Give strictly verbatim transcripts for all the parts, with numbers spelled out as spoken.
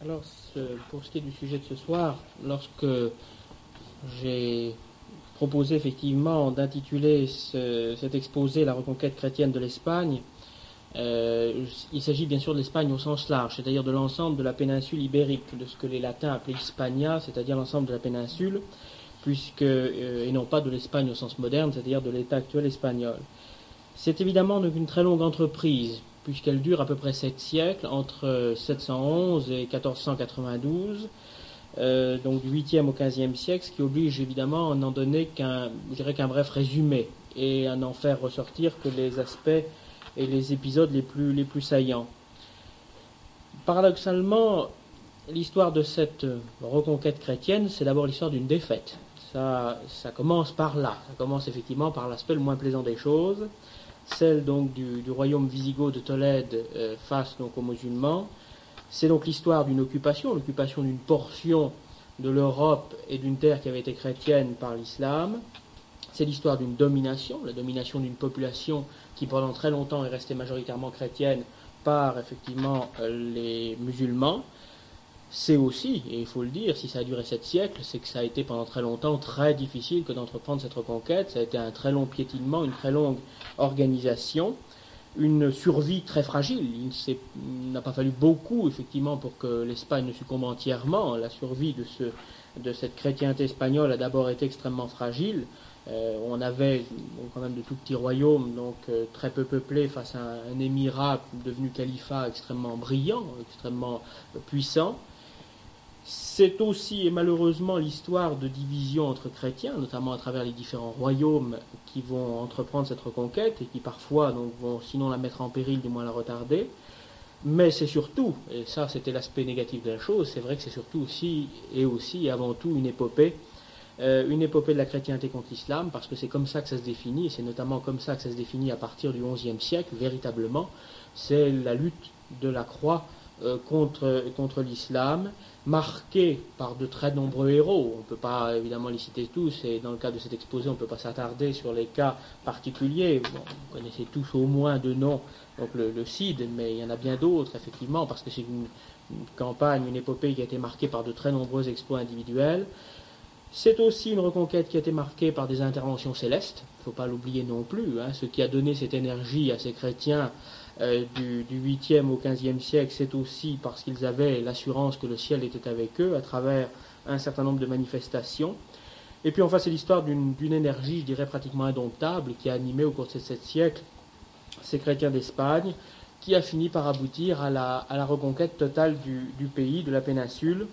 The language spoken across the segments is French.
Alors, ce- pour ce qui est du sujet de ce soir, lorsque j'ai proposé effectivement d'intituler ce- cet exposé La reconquête chrétienne de l'Espagne, euh, il s'agit bien sûr de l'Espagne au sens large, c'est-à-dire de l'ensemble de la péninsule ibérique, de ce que les latins appelaient Hispania, c'est-à-dire l'ensemble de la péninsule, puisque, euh, et non pas de l'Espagne au sens moderne, c'est-à-dire de l'État actuel espagnol. C'est évidemment donc une très longue entreprise, puisqu'elle dure à peu près sept siècles, entre sept cent onze et quatorze cent quatre-vingt-douze, euh, donc du huitième au quinzième siècle, ce qui oblige évidemment à n'en donner qu'un, je dirais qu'un bref résumé, et à n'en faire ressortir que les aspects et les épisodes les plus, les plus saillants. Paradoxalement, l'histoire de cette reconquête chrétienne, c'est d'abord l'histoire d'une défaite. Ça, ça commence par là, ça commence effectivement par l'aspect le moins plaisant des choses, celle donc du, du royaume wisigoth de Tolède euh, face donc aux musulmans. C'est donc l'histoire d'une occupation, l'occupation d'une portion de l'Europe et d'une terre qui avait été chrétienne par l'islam. C'est l'histoire d'une domination, la domination d'une population qui pendant très longtemps est restée majoritairement chrétienne par effectivement euh, les musulmans. C'est aussi, et il faut le dire, si ça a duré sept siècles, c'est que ça a été pendant très longtemps très difficile que d'entreprendre cette reconquête. Ça a été un très long piétinement, une très longue organisation, une survie très fragile. Il, il n'a pas fallu beaucoup, effectivement, pour que l'Espagne ne succombe entièrement. La survie de, ce, de cette chrétienté espagnole a d'abord été extrêmement fragile. Euh, on avait bon, quand même de tout petits royaumes, donc euh, très peu peuplés, face à un, un émirat devenu califat extrêmement brillant, extrêmement euh, puissant. C'est aussi et malheureusement l'histoire de divisions entre chrétiens, notamment à travers les différents royaumes qui vont entreprendre cette reconquête et qui parfois donc, vont sinon la mettre en péril, du moins la retarder. Mais c'est surtout, et ça c'était l'aspect négatif de la chose, c'est vrai que c'est surtout aussi et aussi et avant tout une épopée, euh, une épopée de la chrétienté contre l'islam, parce que c'est comme ça que ça se définit, et c'est notamment comme ça que ça se définit à partir du onzième siècle, véritablement, c'est la lutte de la croix euh, contre, contre l'islam, marqué par de très nombreux héros. On ne peut pas évidemment les citer tous, et dans le cadre de cet exposé, on ne peut pas s'attarder sur les cas particuliers. Bon, vous connaissez tous au moins de nom donc le, le Cid, mais il y en a bien d'autres, effectivement, parce que c'est une, une campagne, une épopée qui a été marquée par de très nombreux exploits individuels. C'est aussi une reconquête qui a été marquée par des interventions célestes, il ne faut pas l'oublier non plus, hein, ce qui a donné cette énergie à ces chrétiens euh, du, du huitième au quinzième siècle, c'est aussi parce qu'ils avaient l'assurance que le ciel était avec eux à travers un certain nombre de manifestations. Et puis enfin, c'est l'histoire d'une, d'une énergie, je dirais, pratiquement indomptable qui a animé au cours de ces sept siècles ces chrétiens d'Espagne, qui a fini par aboutir à la, à la reconquête totale du, du pays, de la péninsule,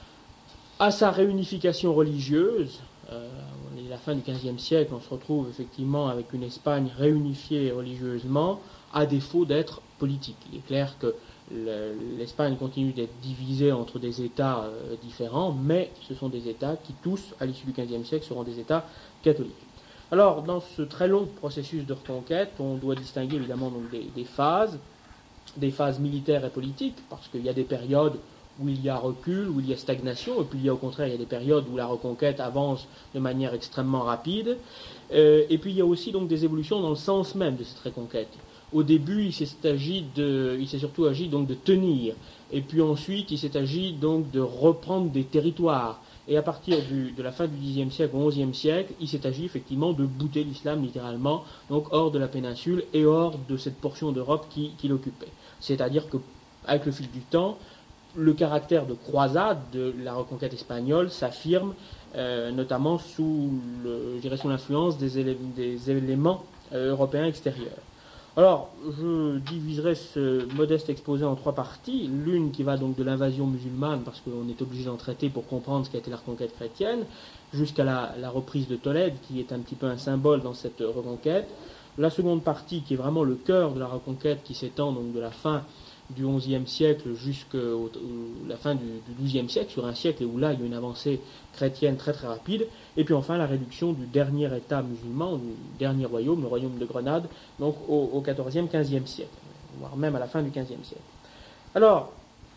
à sa réunification religieuse. Euh, à la fin du quinzième siècle, on se retrouve effectivement avec une Espagne réunifiée religieusement, à défaut d'être politique. Il est clair que le, l'Espagne continue d'être divisée entre des États euh, différents, mais ce sont des États qui tous, à l'issue du quinzième siècle, seront des États catholiques. Alors, dans ce très long processus de reconquête, on doit distinguer évidemment donc des, des phases, des phases militaires et politiques, parce qu'il y a des périodes où il y a recul, où il y a stagnation, et puis il y a au contraire il y a des périodes où la reconquête avance de manière extrêmement rapide, euh, et puis il y a aussi donc des évolutions dans le sens même de cette reconquête. Au début, il s'est agi de, il s'est surtout agi donc de tenir, et puis ensuite il s'est agi donc de reprendre des territoires. Et à partir du, de la fin du dixième siècle au onzième siècle, il s'est agi effectivement de bouter l'islam littéralement, donc hors de la péninsule et hors de cette portion d'Europe qui, qui l'occupait. C'est-à-dire qu'avec le fil du temps, le caractère de croisade de la reconquête espagnole s'affirme, euh, notamment sous, le, je dirais sous l'influence des, élé- des éléments euh, européens extérieurs. Alors, je diviserai ce modeste exposé en trois parties. L'une qui va donc de l'invasion musulmane, parce qu'on est obligé d'en traiter pour comprendre ce qu'a été la reconquête chrétienne, jusqu'à la, la reprise de Tolède, qui est un petit peu un symbole dans cette reconquête. La seconde partie, qui est vraiment le cœur de la reconquête, qui s'étend donc de la fin du onzième siècle jusqu'à la fin du, du douzième siècle, sur un siècle où là il y a une avancée chrétienne très très rapide, et puis enfin la réduction du dernier État musulman, du dernier royaume, le royaume de Grenade, donc au, au quatorzième, quinzième siècle, voire même à la fin du quinzième siècle. Alors,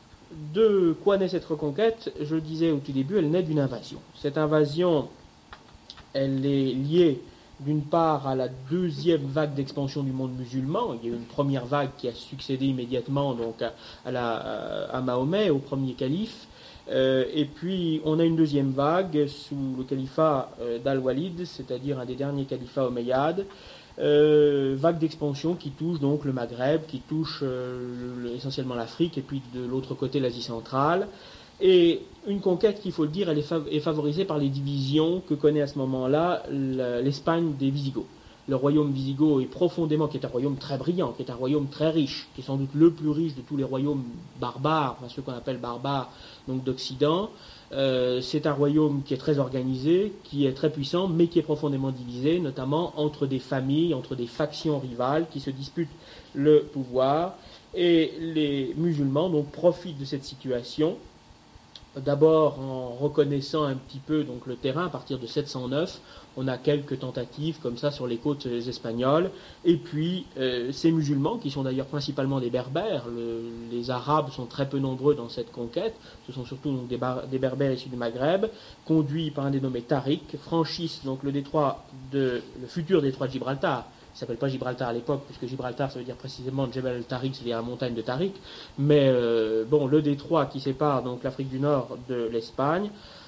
de quoi naît cette reconquête? Je le disais au tout début, elle naît d'une invasion. Cette invasion, elle est liée d'une part à la deuxième vague d'expansion du monde musulman. Il y a eu une première vague qui a succédé immédiatement donc à, à, la, à Mahomet, au premier calife. Euh, et puis on a une deuxième vague sous le califat euh, d'Al-Walid, c'est-à-dire un des derniers califats omeyyades. Euh, vague d'expansion qui touche donc le Maghreb, qui touche euh, le, essentiellement l'Afrique et puis de l'autre côté l'Asie centrale. Et une conquête, qu'il faut le dire, elle est, fav- est favorisée par les divisions que connaît à ce moment-là l'Espagne des Visigoths. Le royaume wisigoth est profondément, qui est un royaume très brillant, qui est un royaume très riche, qui est sans doute le plus riche de tous les royaumes barbares, enfin ceux qu'on appelle barbares, donc d'Occident. Euh, c'est un royaume qui est très organisé, qui est très puissant, mais qui est profondément divisé, notamment entre des familles, entre des factions rivales qui se disputent le pouvoir. Et les musulmans donc profitent de cette situation. D'abord en reconnaissant un petit peu donc, le terrain à partir de sept cent neuf, on a quelques tentatives comme ça sur les côtes espagnoles, et puis euh, ces musulmans, qui sont d'ailleurs principalement des berbères, le, les arabes sont très peu nombreux dans cette conquête, ce sont surtout donc, des, bar, des berbères issus du Maghreb, conduits par un dénommé Tariq, franchissent donc le détroit de, le futur détroit de Gibraltar. Il ne s'appelle pas Gibraltar à l'époque, puisque Gibraltar, ça veut dire précisément Jebel el-Tariq, c'est-à-dire la montagne de Tariq. Mais euh, bon, le détroit qui sépare donc l'Afrique du Nord de l'Espagne,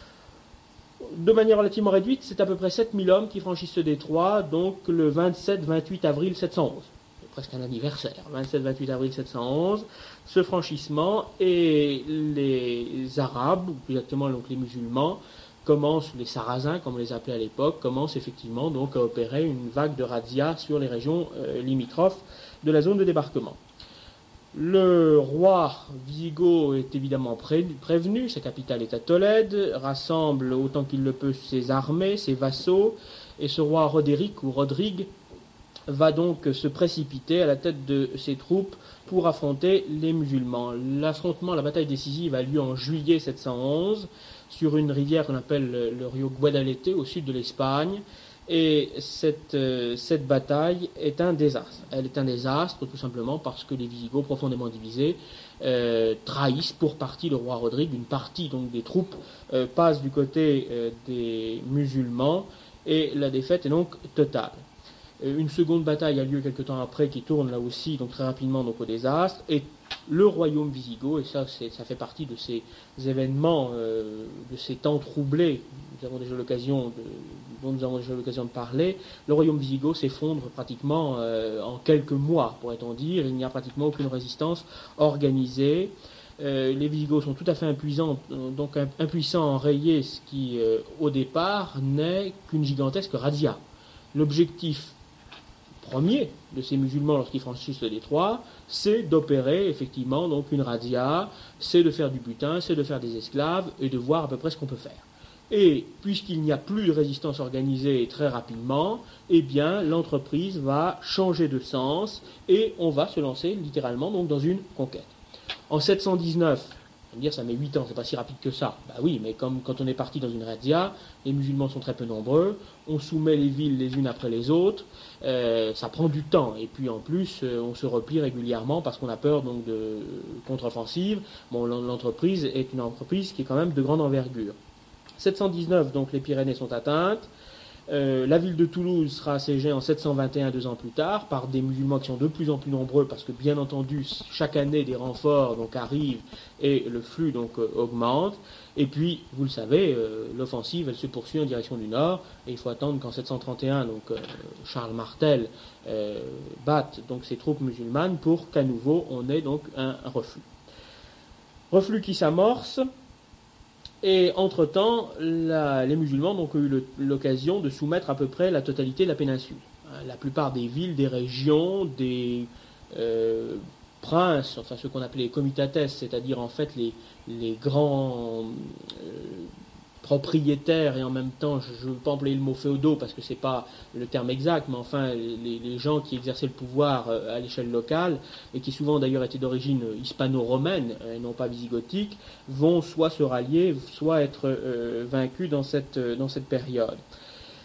de manière relativement réduite, c'est à peu près sept mille hommes qui franchissent ce détroit, donc le vingt-sept vingt-huit avril sept cent onze. C'est presque un anniversaire, vingt-sept vingt-huit avril sept cent onze, ce franchissement, et les Arabes, ou plus exactement donc les musulmans, commencent, les Sarrasins, comme on les appelait à l'époque, commencent effectivement donc à opérer une vague de razzia sur les régions euh, limitrophes de la zone de débarquement. Le roi wisigoth est évidemment pré- prévenu, sa capitale est à Tolède, rassemble autant qu'il le peut ses armées, ses vassaux, et ce roi Roderick ou Rodrigue va donc se précipiter à la tête de ses troupes pour affronter les musulmans. L'affrontement, la bataille décisive a lieu en juillet sept cent onze, sur une rivière qu'on appelle le Rio Guadalete, au sud de l'Espagne, et cette, euh, cette bataille est un désastre. Elle est un désastre tout simplement parce que les Visigoths, profondément divisés, euh, trahissent pour partie le roi Rodrigue. Une partie donc des troupes euh, passe du côté euh, des musulmans, et la défaite est donc totale. Une seconde bataille a lieu quelque temps après, qui tourne là aussi donc très rapidement donc au désastre, et le royaume wisigoth, et ça, c'est, ça fait partie de ces événements, euh, de ces temps troublés, nous avons déjà l'occasion de, dont nous avons déjà l'occasion de parler, le royaume wisigoth s'effondre pratiquement euh, en quelques mois, pourrait-on dire. Il n'y a pratiquement aucune résistance organisée. Euh, les Visigoths sont tout à fait impuissants, donc impuissants à enrayer ce qui, euh, au départ, n'est qu'une gigantesque razzia. L'objectif premier de ces musulmans lorsqu'ils franchissent le détroit, c'est d'opérer effectivement donc une razzia, c'est de faire du butin, c'est de faire des esclaves et de voir à peu près ce qu'on peut faire. Et puisqu'il n'y a plus de résistance organisée très rapidement, eh bien l'entreprise va changer de sens et on va se lancer littéralement donc dans une conquête. En sept cent dix-neuf, on va me dire ça met huit ans, c'est pas si rapide que ça. Bah oui, mais comme quand on est parti dans une razzia, les musulmans sont très peu nombreux, on soumet les villes les unes après les autres, euh, ça prend du temps, et puis en plus euh, on se replie régulièrement parce qu'on a peur donc de contre-offensive. Bon, l'entreprise est une entreprise qui est quand même de grande envergure. sept cent dix-neuf, donc les Pyrénées sont atteintes. Euh, la ville de Toulouse sera assiégée en sept cent vingt et un, deux ans plus tard, par des musulmans qui sont de plus en plus nombreux, parce que bien entendu, chaque année, des renforts donc, arrivent et le flux donc, euh, augmente. Et puis, vous le savez, euh, l'offensive, elle se poursuit en direction du nord, et il faut attendre qu'en sept cent trente et un, donc, euh, Charles Martel euh, batte donc, ses troupes musulmanes pour qu'à nouveau, on ait donc un, un reflux. Reflux qui s'amorce. Et entre-temps, la, les musulmans donc, ont eu le, l'occasion de soumettre à peu près la totalité de la péninsule. La plupart des villes, des régions, des euh, princes, enfin ce qu'on appelait les comitates, c'est-à-dire en fait les, les grands euh, propriétaires et en même temps, je ne veux pas employer le mot féodaux parce que ce n'est pas le terme exact, mais enfin les, les gens qui exerçaient le pouvoir à l'échelle locale et qui souvent d'ailleurs étaient d'origine hispano-romaine et non pas visigothique, vont soit se rallier, soit être euh, vaincus dans cette, dans cette période.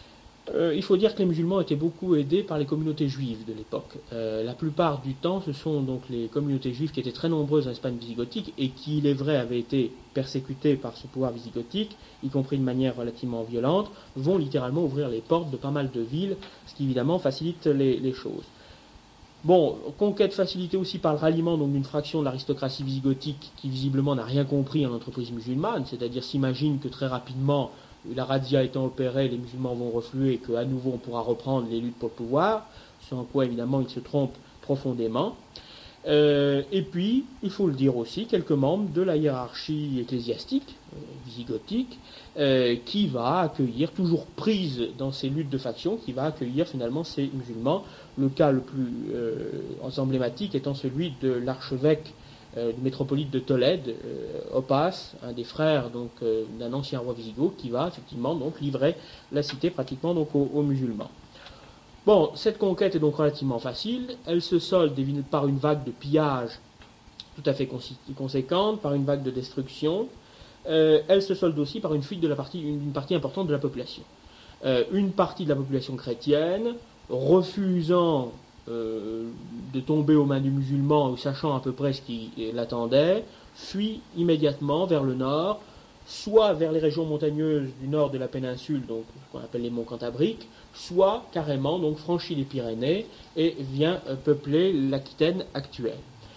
Euh, il faut dire que les musulmans étaient beaucoup aidés par les communautés juives de l'époque. Euh, la plupart du temps, ce sont donc les communautés juives qui étaient très nombreuses en Espagne visigothique et qui, il est vrai, avaient été persécutées par ce pouvoir visigothique, y compris de manière relativement violente, vont littéralement ouvrir les portes de pas mal de villes, ce qui évidemment facilite les, les choses. Bon, conquête facilitée aussi par le ralliement donc d'une fraction de l'aristocratie visigothique qui visiblement n'a rien compris en l'entreprise musulmane, c'est-à-dire s'imagine que très rapidement, la razzia étant opérée, les musulmans vont refluer et qu'à nouveau on pourra reprendre les luttes pour le pouvoir, ce en quoi évidemment ils se trompent profondément. Euh, et puis, il faut le dire aussi, quelques membres de la hiérarchie ecclésiastique, euh, visigothique, euh, qui va accueillir, toujours prise dans ces luttes de faction, qui va accueillir finalement ces musulmans. Le cas le plus euh, emblématique étant celui de l'archevêque euh, du métropolite de Tolède, euh, Oppas, un des frères donc euh, d'un ancien roi wisigoth, qui va effectivement donc livrer la cité pratiquement donc aux, aux musulmans. Bon, cette conquête est donc relativement facile. Elle se solde par une vague de pillage tout à fait conséquente, par une vague de destruction. Euh, elle se solde aussi par une fuite de la partie, une partie importante de la population. Euh, une partie de la population chrétienne, refusant euh, de tomber aux mains du musulman ou sachant à peu près ce qui l'attendait, fuit immédiatement vers le nord, soit vers les régions montagneuses du nord de la péninsule, donc ce qu'on appelle les monts Cantabriques, soit carrément donc franchit les Pyrénées et vient euh, peupler l'Aquitaine actuelle.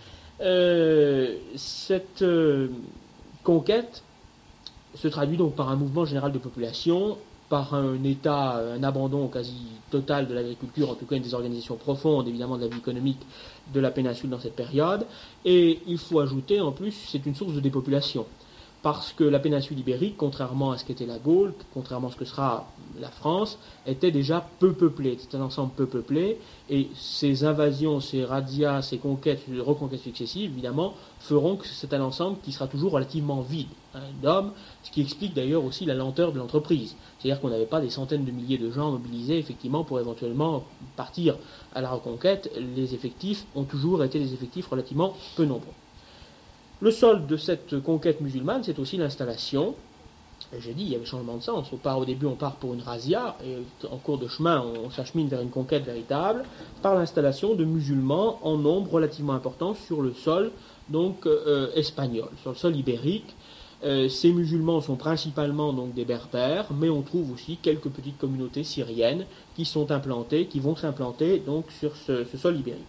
Euh, cette euh, conquête se traduit donc par un mouvement général de population, par un état, un abandon quasi total de l'agriculture, en tout cas une désorganisation profonde évidemment de la vie économique de la péninsule dans cette période, et il faut ajouter en plus c'est une source de dépopulation. Parce que la péninsule ibérique, contrairement à ce qu'était la Gaule, contrairement à ce que sera la France, était déjà peu peuplée. C'est un ensemble peu peuplé, et ces invasions, ces razzias, ces conquêtes, ces reconquêtes successives, évidemment, feront que c'est un ensemble qui sera toujours relativement vide hein, d'hommes, ce qui explique d'ailleurs aussi la lenteur de l'entreprise. C'est-à-dire qu'on n'avait pas des centaines de milliers de gens mobilisés, effectivement, pour éventuellement partir à la reconquête. Les effectifs ont toujours été des effectifs relativement peu nombreux. Le solde de cette conquête musulmane, c'est aussi l'installation. J'ai dit, il y avait changement de sens. On part, au début, on part pour une razzia, et en cours de chemin, on, on s'achemine vers une conquête véritable, par l'installation de musulmans en nombre relativement important sur le sol donc, euh, espagnol, sur le sol ibérique. Euh, ces musulmans sont principalement donc, des berbères, mais on trouve aussi quelques petites communautés syriennes qui sont implantées, qui vont s'implanter donc, sur ce, ce sol ibérique.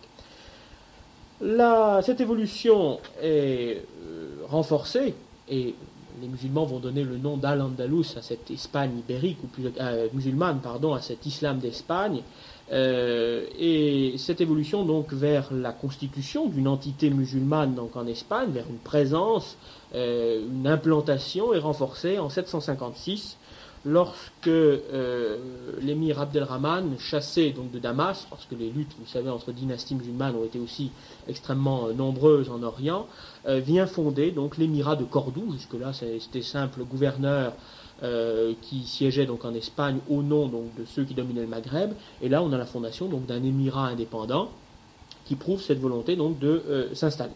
La, cette évolution est euh, renforcée, et les musulmans vont donner le nom d'Al-Andalus à cette Espagne ibérique, ou plus euh, musulmane, pardon, à cet islam d'Espagne, euh, et cette évolution donc vers la constitution d'une entité musulmane donc en Espagne, vers une présence, euh, une implantation est renforcée en sept cent cinquante-six, lorsque euh, l'émir Abdelrahman, chassé donc de Damas, parce que les luttes, vous savez, entre dynasties musulmanes ont été aussi extrêmement euh, nombreuses en Orient, euh, vient fonder donc l'émirat de Cordoue. Jusque-là, c'était simple gouverneur euh, qui siégeait donc en Espagne au nom donc de ceux qui dominaient le Maghreb. Et là, on a la fondation donc d'un émirat indépendant qui prouve cette volonté donc de euh, s'installer.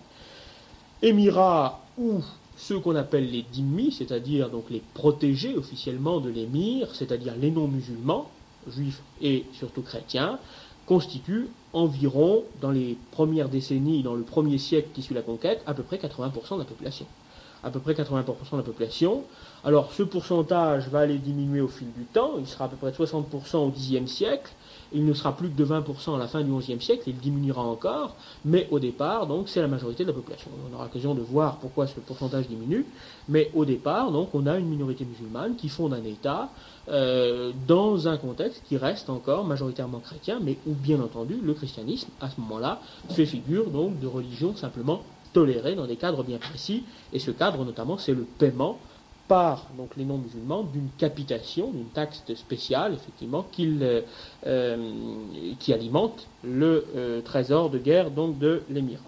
Émirat où ceux qu'on appelle les dhimmis, c'est-à-dire donc les protégés officiellement de l'émir, c'est-à-dire les non-musulmans, juifs et surtout chrétiens, constituent environ, dans les premières décennies, dans le premier siècle qui suit la conquête, à peu près quatre-vingts pour cent de la population. À peu près quatre-vingts pour cent de la population. Alors ce pourcentage va aller diminuer au fil du temps, il sera à peu près de soixante pour cent au dixième siècle, il ne sera plus que de vingt pour cent à la fin du onzième siècle, il diminuera encore, mais au départ, donc, c'est la majorité de la population. On aura l'occasion de voir pourquoi ce pourcentage diminue, mais au départ, donc, on a une minorité musulmane qui fonde un État euh, dans un contexte qui reste encore majoritairement chrétien, mais où, bien entendu, le christianisme, à ce moment-là, fait figure donc de religion simplement tolérée dans des cadres bien précis, et ce cadre, notamment, c'est le paiement par donc, les non-musulmans d'une capitation, d'une taxe spéciale, effectivement, qui, euh, qui alimente le euh, trésor de guerre donc, de l'émirat.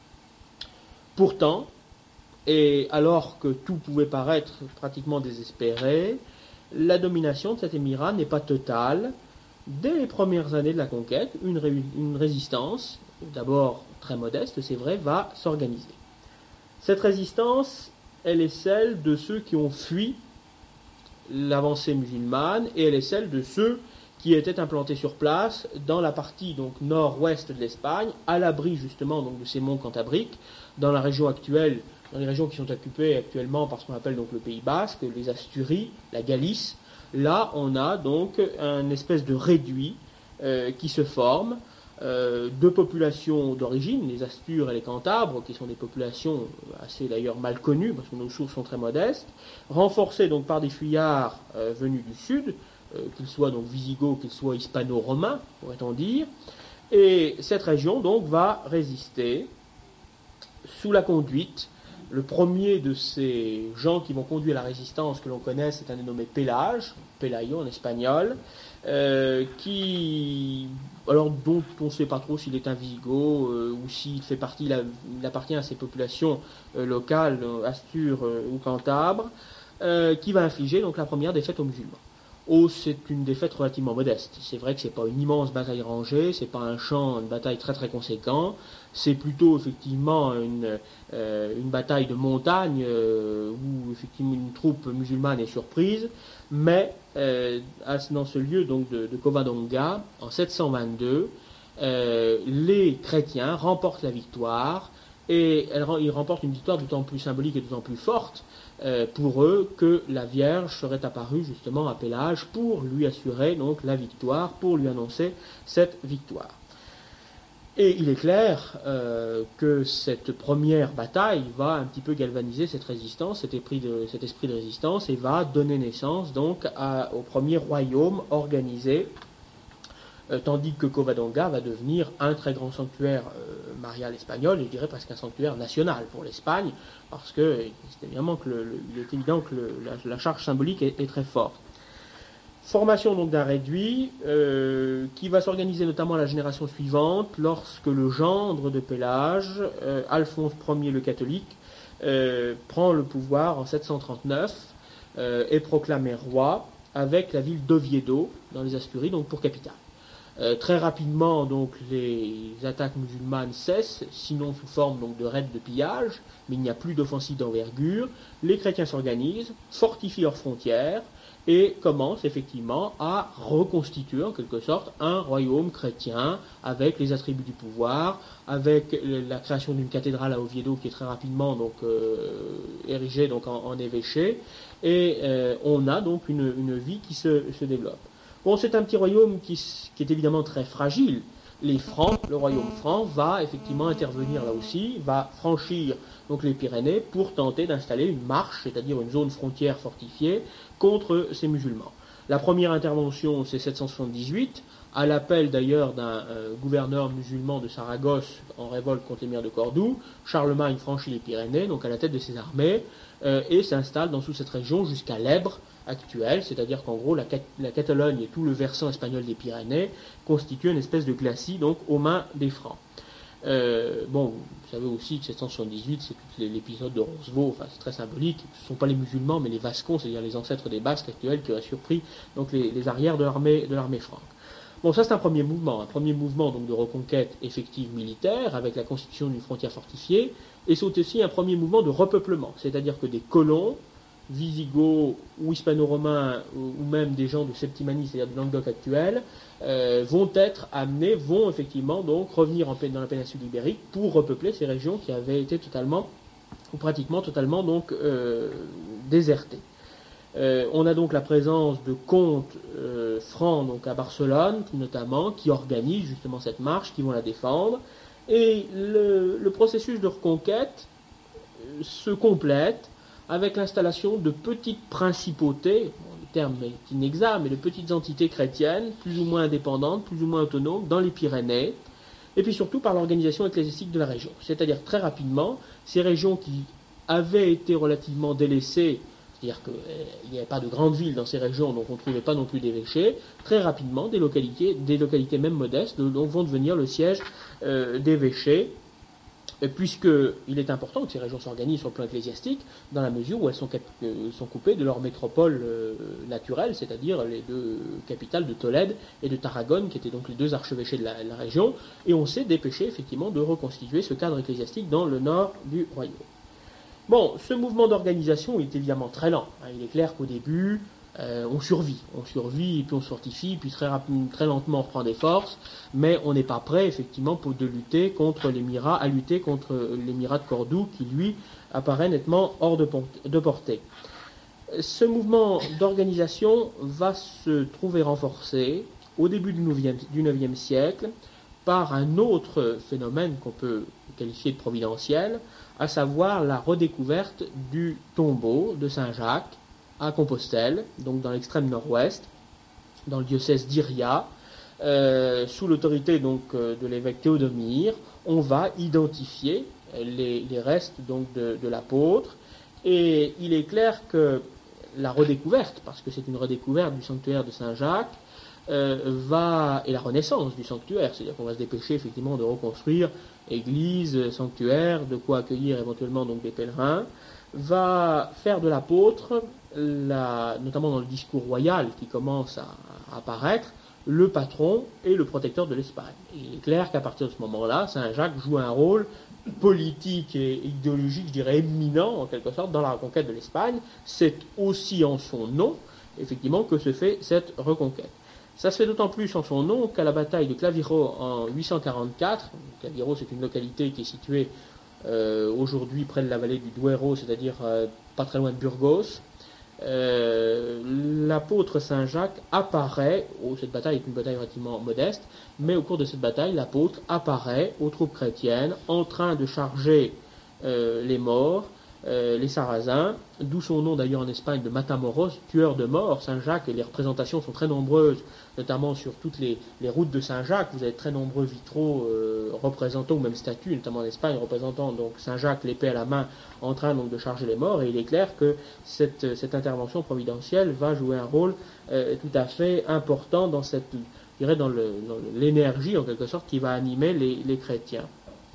Pourtant, et alors que tout pouvait paraître pratiquement désespéré, la domination de cet émirat n'est pas totale. Dès les premières années de la conquête, une, ré- une résistance, d'abord très modeste, c'est vrai, va s'organiser. Cette résistance, elle est celle de ceux qui ont fui l'avancée musulmane, et elle est celle de ceux qui étaient implantés sur place dans la partie donc nord-ouest de l'Espagne, à l'abri justement donc de ces monts cantabriques, dans la région actuelle, dans les régions qui sont occupées actuellement par ce qu'on appelle donc le Pays Basque, les Asturies, la Galice. Là, on a donc un espèce de réduit euh, qui se forme, euh, deux populations d'origine, les Astures et les Cantabres, qui sont des populations assez d'ailleurs mal connues, parce que nos sources sont très modestes, renforcées donc par des fuyards euh, venus du sud, euh, qu'ils soient donc visigoths, qu'ils soient hispano-romains, pourrait-on dire. Et cette région donc va résister sous la conduite. Le premier de ces gens qui vont conduire la résistance que l'on connaît, c'est un dénommé Pélage, Pelayo en espagnol, euh, qui, alors dont on ne sait pas trop s'il est un Visigoth euh, ou s'il fait partie, il, a, il appartient à ces populations euh, locales, euh, Astures euh, ou Cantabres, euh, qui va infliger donc la première défaite aux musulmans. Oh, c'est une défaite relativement modeste. C'est vrai que c'est pas une immense bataille rangée, c'est pas un champ, une bataille très très conséquent. C'est plutôt effectivement une, euh, une bataille de montagne euh, où effectivement une troupe musulmane est surprise. Mais euh, dans ce lieu donc de, de Covadonga, en sept cent vingt-deux, euh, les chrétiens remportent la victoire et elle, ils remportent une victoire d'autant plus symbolique et d'autant plus forte euh, pour eux que la Vierge serait apparue justement à Pélage pour lui assurer donc la victoire, pour lui annoncer cette victoire. Et il est clair euh, que cette première bataille va un petit peu galvaniser cette résistance, cet esprit de, cet esprit de résistance, et va donner naissance donc à, au premier royaume organisé, euh, tandis que Covadonga va devenir un très grand sanctuaire euh, marial espagnol, et je dirais presque un sanctuaire national pour l'Espagne, parce que c'est évidemment que le, le, il est évident que le, la, la charge symbolique est, est très forte. Formation donc d'un réduit euh, qui va s'organiser notamment à la génération suivante lorsque le gendre de Pélage, euh, Alphonse Ier le catholique, euh, prend le pouvoir en sept cent trente-neuf, euh, est proclamé roi avec la ville d'Oviedo dans les Asturies, donc pour capitale. Euh, très rapidement, donc, les attaques musulmanes cessent, sinon sous forme donc, de raids de pillage, mais il n'y a plus d'offensive d'envergure. Les chrétiens s'organisent, fortifient leurs frontières et commencent effectivement à reconstituer en quelque sorte un royaume chrétien avec les attributs du pouvoir, avec la création d'une cathédrale à Oviedo qui est très rapidement donc, euh, érigée donc, en, en évêché, et euh, on a donc une, une vie qui se, se développe. Bon, c'est un petit royaume qui, qui est évidemment très fragile. Les Francs, le royaume franc, va effectivement intervenir là aussi, va franchir donc les Pyrénées pour tenter d'installer une marche, c'est-à-dire une zone frontière fortifiée, contre ces musulmans. La première intervention, c'est sept cent soixante-dix-huit, à l'appel d'ailleurs d'un euh, gouverneur musulman de Saragosse en révolte contre l'émir de Cordoue. Charlemagne franchit les Pyrénées, donc à la tête de ses armées, euh, et s'installe dans toute cette région jusqu'à l'Èbre actuelle, c'est-à-dire qu'en gros la, Cat- la Catalogne et tout le versant espagnol des Pyrénées constituent une espèce de glacis donc aux mains des Francs. Euh, bon, vous savez aussi que sept cent soixante-dix-huit, c'est tout l'épisode de Roncevaux, enfin c'est très symbolique, ce ne sont pas les musulmans mais les Vascons, c'est-à-dire les ancêtres des Basques actuels qui auraient surpris donc les, les arrières de l'armée, de l'armée franque. Bon, ça c'est un premier mouvement, un premier mouvement donc de reconquête effective militaire avec la constitution d'une frontière fortifiée, et c'est aussi un premier mouvement de repeuplement, c'est-à-dire que des colons visigoths ou hispano-romains ou, ou même des gens de Septimanie, c'est-à-dire du Languedoc actuel, euh, vont être amenés, vont effectivement donc revenir en, dans la péninsule ibérique pour repeupler ces régions qui avaient été totalement ou pratiquement totalement donc euh, désertées. Euh, on a donc la présence de comtes euh, francs donc à Barcelone notamment qui organisent justement cette marche, qui vont la défendre, et le, le processus de reconquête euh, se complète avec l'installation de petites principautés, bon, le terme est inexact, mais de petites entités chrétiennes, plus ou moins indépendantes, plus ou moins autonomes, dans les Pyrénées, et puis surtout par l'organisation ecclésiastique de la région. C'est-à-dire très rapidement, ces régions qui avaient été relativement délaissées, c'est-à-dire qu'il euh, n'y avait pas de grandes villes dans ces régions, donc on ne trouvait pas non plus d'évêchés, très rapidement, des localités, des localités même modestes, donc vont devenir le siège euh, d'évêchés, puisqu'il est important que ces régions s'organisent sur le plan ecclésiastique, dans la mesure où elles sont, cap- euh, sont coupées de leur métropole euh, naturelle, c'est-à-dire les deux capitales de Tolède et de Tarragone, qui étaient donc les deux archevêchés de la, la région, et on s'est dépêché effectivement de reconstituer ce cadre ecclésiastique dans le nord du royaume. Bon, ce mouvement d'organisation est évidemment très lent. Hein. Il est clair qu'au début, euh, on survit, on survit et puis on se fortifie, puis très, très lentement on reprend des forces, mais on n'est pas prêt effectivement pour de lutter contre l'émirat, à lutter contre l'émirat de Cordoue qui lui apparaît nettement hors de, de portée. Ce mouvement d'organisation va se trouver renforcé au début du neuvième siècle par un autre phénomène qu'on peut qualifier de providentiel, à savoir la redécouverte du tombeau de Saint Jacques à Compostelle, donc dans l'extrême nord-ouest, dans le diocèse d'Iria, euh, sous l'autorité donc euh, de l'évêque Théodomire. On va identifier les, les restes donc de, de l'apôtre, et il est clair que la redécouverte, parce que c'est une redécouverte du sanctuaire de Saint Jacques, euh, va, et la renaissance du sanctuaire, c'est-à-dire qu'on va se dépêcher effectivement de reconstruire église, sanctuaire, de quoi accueillir éventuellement donc des pèlerins, va faire de l'apôtre, la, notamment dans le discours royal qui commence à, à apparaître, le patron et le protecteur de l'Espagne. Il est clair qu'à partir de ce moment-là, Saint Jacques joue un rôle politique et idéologique, je dirais, éminent, en quelque sorte, dans la reconquête de l'Espagne. C'est aussi en son nom, effectivement, que se fait cette reconquête. Ça se fait d'autant plus en son nom qu'à la bataille de Claviro en huit cent quarante-quatre, Claviro c'est une localité qui est située euh, aujourd'hui près de la vallée du Duero, c'est-à-dire euh, pas très loin de Burgos, Euh, l'apôtre Saint Jacques apparaît, oh, cette bataille est une bataille relativement modeste, mais au cours de cette bataille, l'apôtre apparaît aux troupes chrétiennes en train de charger euh, les morts, euh, les Sarrasins, d'où son nom d'ailleurs en Espagne de Matamoros, tueur de morts. Saint Jacques, et les représentations sont très nombreuses, notamment sur toutes les, les routes de Saint Jacques. Vous avez très nombreux vitraux euh, représentant, ou même statues, notamment en Espagne, représentant donc Saint Jacques, l'épée à la main, en train donc de charger les morts. Et il est clair que cette, cette intervention providentielle va jouer un rôle euh, tout à fait important dans cette, je dirais, dans, le, dans l'énergie en quelque sorte qui va animer les, les chrétiens.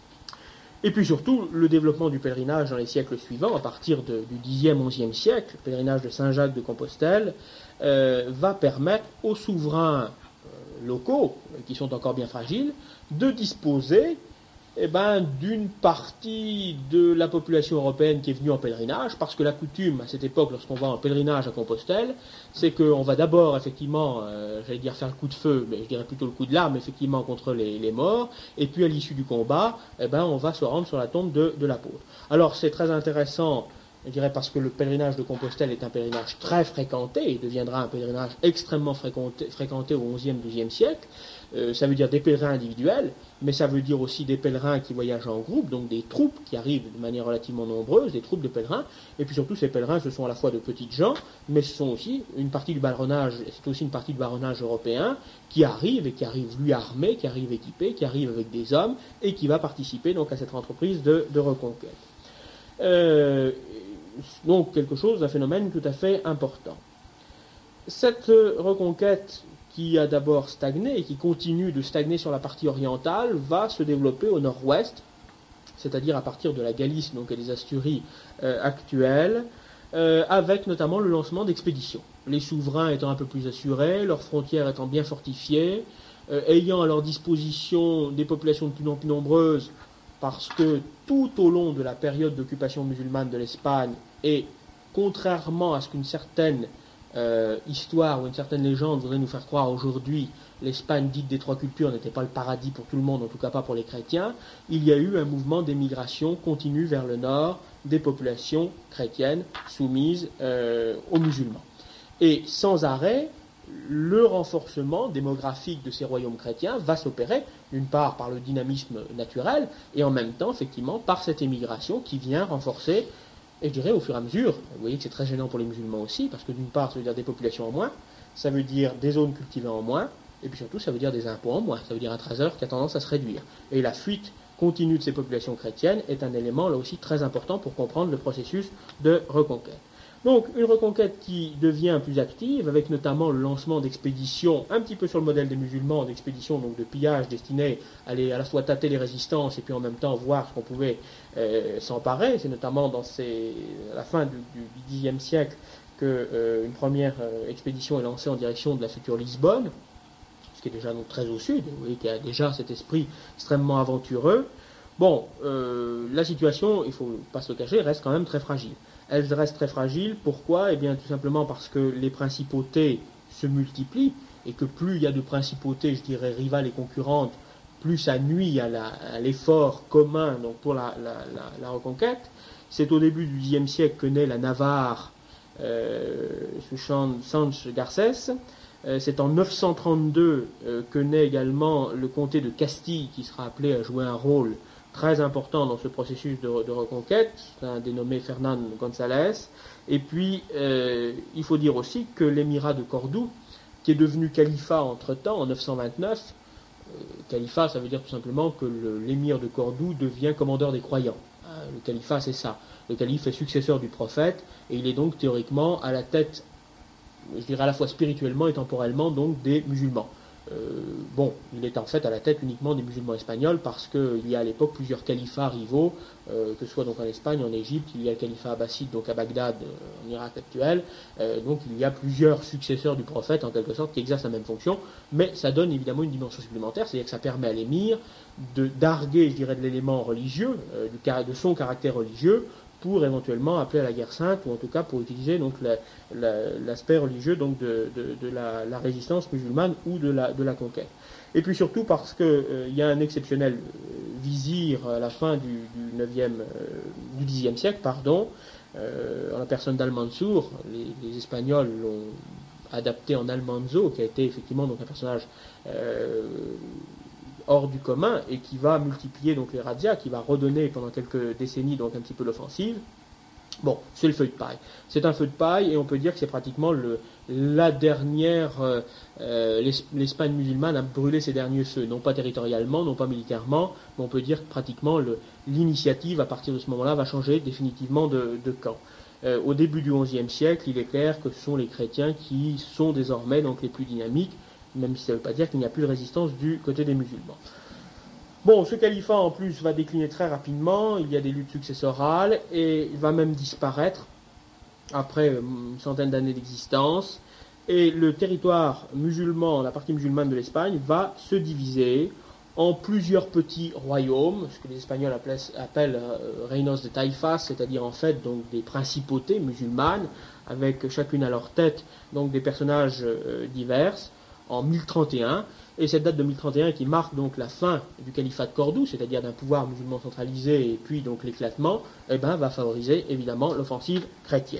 Et puis surtout, le développement du pèlerinage dans les siècles suivants, à partir de, du dixième, onzième siècle, le pèlerinage de Saint Jacques de Compostelle, euh, va permettre aux souverains euh, locaux, qui sont encore bien fragiles, de disposer eh ben, d'une partie de la population européenne qui est venue en pèlerinage, parce que la coutume à cette époque, lorsqu'on va en pèlerinage à Compostelle, c'est qu'on va d'abord, effectivement, euh, j'allais dire faire le coup de feu, mais je dirais plutôt le coup de l'arme, effectivement, contre les, les morts, et puis à l'issue du combat, eh ben, on va se rendre sur la tombe de, de l'apôtre. Alors c'est très intéressant, je dirais parce que le pèlerinage de Compostelle est un pèlerinage très fréquenté, et deviendra un pèlerinage extrêmement fréquenté, fréquenté au onzième, douzième siècle. Euh, ça veut dire des pèlerins individuels, mais ça veut dire aussi des pèlerins qui voyagent en groupe, donc des troupes qui arrivent de manière relativement nombreuse, des troupes de pèlerins, et puis surtout ces pèlerins, ce sont à la fois de petites gens, mais ce sont aussi une partie du baronnage, c'est aussi une partie du baronnage européen qui arrive, et qui arrive lui armé, qui arrive équipé, qui arrive avec des hommes, et qui va participer donc à cette entreprise de, de reconquête. Euh, donc quelque chose, un phénomène tout à fait important. Cette reconquête qui a d'abord stagné et qui continue de stagner sur la partie orientale, va se développer au nord-ouest, c'est-à-dire à partir de la Galice donc, et des Asturies euh, actuelles, euh, avec notamment le lancement d'expéditions. Les souverains étant un peu plus assurés, leurs frontières étant bien fortifiées, euh, ayant à leur disposition des populations de plus en plus nombreuses, parce que tout au long de la période d'occupation musulmane de l'Espagne, et contrairement à ce qu'une certaine Euh, histoire ou une certaine légende voudrait nous faire croire aujourd'hui, l'Espagne dite des trois cultures n'était pas le paradis pour tout le monde, en tout cas pas pour les chrétiens, il y a eu un mouvement d'émigration continue vers le nord des populations chrétiennes soumises euh, aux musulmans. Et sans arrêt, le renforcement démographique de ces royaumes chrétiens va s'opérer, d'une part par le dynamisme naturel, et en même temps, effectivement, par cette émigration qui vient renforcer. Et je dirais au fur et à mesure, vous voyez que c'est très gênant pour les musulmans aussi, parce que d'une part, ça veut dire des populations en moins, ça veut dire des zones cultivées en moins, et puis surtout, ça veut dire des impôts en moins, ça veut dire un trésor qui a tendance à se réduire. Et la fuite continue de ces populations chrétiennes est un élément, là aussi, très important pour comprendre le processus de reconquête. Donc, une reconquête qui devient plus active, avec notamment le lancement d'expéditions, un petit peu sur le modèle des musulmans, d'expéditions donc de pillage destinées à aller à la fois tâter les résistances et puis en même temps voir ce qu'on pouvait euh, s'emparer. C'est notamment dans ces, à la fin du, du, du dixième siècle qu'une euh, première euh, expédition est lancée en direction de la future Lisbonne, ce qui est déjà donc très au sud, vous voyez qu'il y a déjà cet esprit extrêmement aventureux. Bon, euh, la situation, il ne faut pas se le cacher, reste quand même très fragile. Elle reste très fragile, pourquoi? Eh bien tout simplement parce que les principautés se multiplient, et que plus il y a de principautés, je dirais, rivales et concurrentes, plus ça nuit à, la, à l'effort commun donc pour la, la, la, la reconquête. C'est au début du dixième siècle que naît la Navarre euh, sous Sancho Garcés. Euh, c'est en neuf cent trente-deux euh, que naît également le comté de Castille, qui sera appelé à jouer un rôle très important dans ce processus de, de reconquête, un dénommé Fernán González. Et puis, euh, il faut dire aussi que l'émirat de Cordoue, qui est devenu califat entre-temps, en neuf cent vingt-neuf, euh, califat, ça veut dire tout simplement que le, l'émir de Cordoue devient commandeur des croyants. Euh, le califat, c'est ça. Le calife est successeur du prophète, et il est donc théoriquement à la tête, je dirais à la fois spirituellement et temporellement, donc des musulmans. Euh, bon, il est en fait à la tête uniquement des musulmans espagnols, parce qu'il y a à l'époque plusieurs califats rivaux, euh, que ce soit donc en Espagne, en Égypte, il y a le califat abbasside, donc à Bagdad, euh, en Irak actuel, euh, donc il y a plusieurs successeurs du prophète, en quelque sorte, qui exercent la même fonction, mais ça donne évidemment une dimension supplémentaire, c'est-à-dire que ça permet à l'émir de d'arguer, je dirais, de l'élément religieux, euh, du, de son caractère religieux, pour éventuellement appeler à la guerre sainte, ou en tout cas pour utiliser donc la, la, l'aspect religieux donc de, de, de la, la résistance musulmane ou de la, de la conquête. Et puis surtout parce qu'il euh, y a un exceptionnel euh, vizir à la fin du, du, neuvième, euh, du dixième siècle, pardon, euh, en la personne d'Al-Mansour. Les, les Espagnols l'ont adapté en Almanzo, qui a été effectivement donc un personnage euh, hors du commun, et qui va multiplier donc les razzias, qui va redonner pendant quelques décennies donc un petit peu l'offensive. Bon, c'est le feu de paille. C'est un feu de paille, et on peut dire que c'est pratiquement le, la dernière... Euh, l'Espagne musulmane a brûlé ses derniers feux, non pas territorialement, non pas militairement, mais on peut dire que pratiquement le, l'initiative, à partir de ce moment-là, va changer définitivement de, de camp. Euh, au début du onzième siècle, il est clair que ce sont les chrétiens qui sont désormais donc les plus dynamiques, même si ça ne veut pas dire qu'il n'y a plus de résistance du côté des musulmans. Bon, ce califat en plus va décliner très rapidement, il y a des luttes successorales, et il va même disparaître après une centaine d'années d'existence, et le territoire musulman, la partie musulmane de l'Espagne, va se diviser en plusieurs petits royaumes, ce que les Espagnols appellent, appellent euh, reinos de taifas, c'est-à-dire en fait donc des principautés musulmanes, avec chacune à leur tête donc des personnages euh, divers, en mille trente et un, et cette date de mille trente et un qui marque donc la fin du califat de Cordoue, c'est-à-dire d'un pouvoir musulman centralisé, et puis donc l'éclatement, eh ben, va favoriser évidemment l'offensive chrétienne.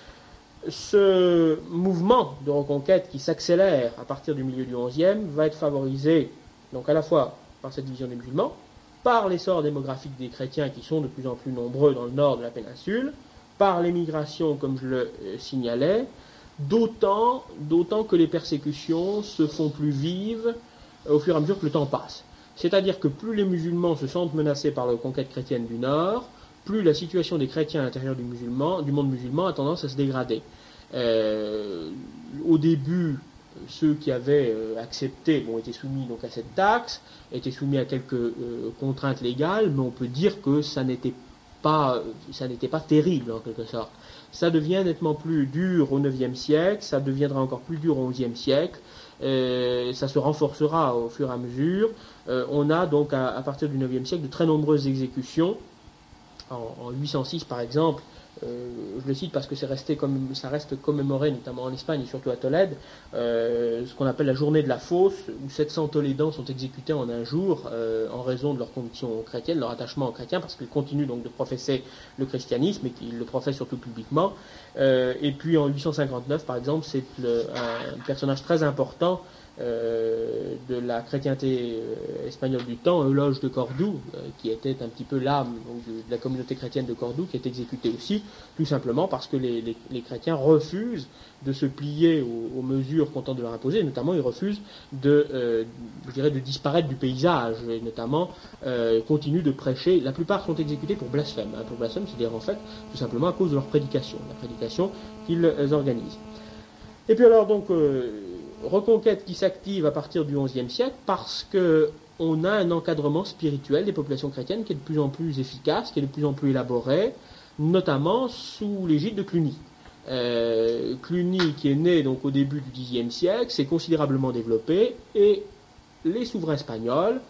Ce mouvement de reconquête qui s'accélère à partir du milieu du onzième va être favorisé donc à la fois par cette division des musulmans, par l'essor démographique des chrétiens qui sont de plus en plus nombreux dans le nord de la péninsule, par l'émigration comme je le euh, signalais, d'autant, d'autant que les persécutions se font plus vives euh, au fur et à mesure que le temps passe. C'est-à-dire que plus les musulmans se sentent menacés par la reconquête chrétienne du nord, plus la situation des chrétiens à l'intérieur du, musulman, du monde musulman a tendance à se dégrader. Euh, au début, ceux qui avaient euh, accepté bon, étaient soumis donc, à cette taxe, étaient soumis à quelques euh, contraintes légales, mais on peut dire que ça n'était pas, ça n'était pas terrible en quelque sorte. Ça devient nettement plus dur au neuvième siècle, ça deviendra encore plus dur au onzième siècle, euh, ça se renforcera au fur et à mesure. Euh, on a donc à, à partir du neuvième siècle de très nombreuses exécutions. En, en huit cent six par exemple, euh, je le cite parce que c'est resté comme, ça reste commémoré notamment en Espagne et surtout à Tolède, euh, ce qu'on appelle la journée de la fosse, où sept cents Tolédans sont exécutés en un jour euh, en raison de leur conviction chrétienne, leur attachement aux chrétiens, parce qu'ils continuent donc de professer le christianisme et qu'ils le professent surtout publiquement. Euh, et puis en huit cent cinquante-neuf par exemple, c'est le, un personnage très important Euh, de la chrétienté euh, espagnole du temps, Euloge de Cordoue, euh, qui était un petit peu l'âme donc, de, de la communauté chrétienne de Cordoue, qui est exécuté aussi, tout simplement parce que les, les, les chrétiens refusent de se plier aux, aux mesures qu'on tente de leur imposer, et notamment ils refusent de, euh, je dirais, de disparaître du paysage, et notamment euh, continuent de prêcher. La plupart sont exécutés pour blasphème, hein, pour blasphème, c'est-à-dire en fait tout simplement à cause de leur prédication, la prédication qu'ils euh, organisent. Et puis alors donc euh, reconquête qui s'active à partir du onzième siècle parce qu'on a un encadrement spirituel des populations chrétiennes qui est de plus en plus efficace, qui est de plus en plus élaboré, notamment sous l'égide de Cluny. Euh, Cluny, qui est né donc au début du dixième siècle, s'est considérablement développé, et les souverains espagnols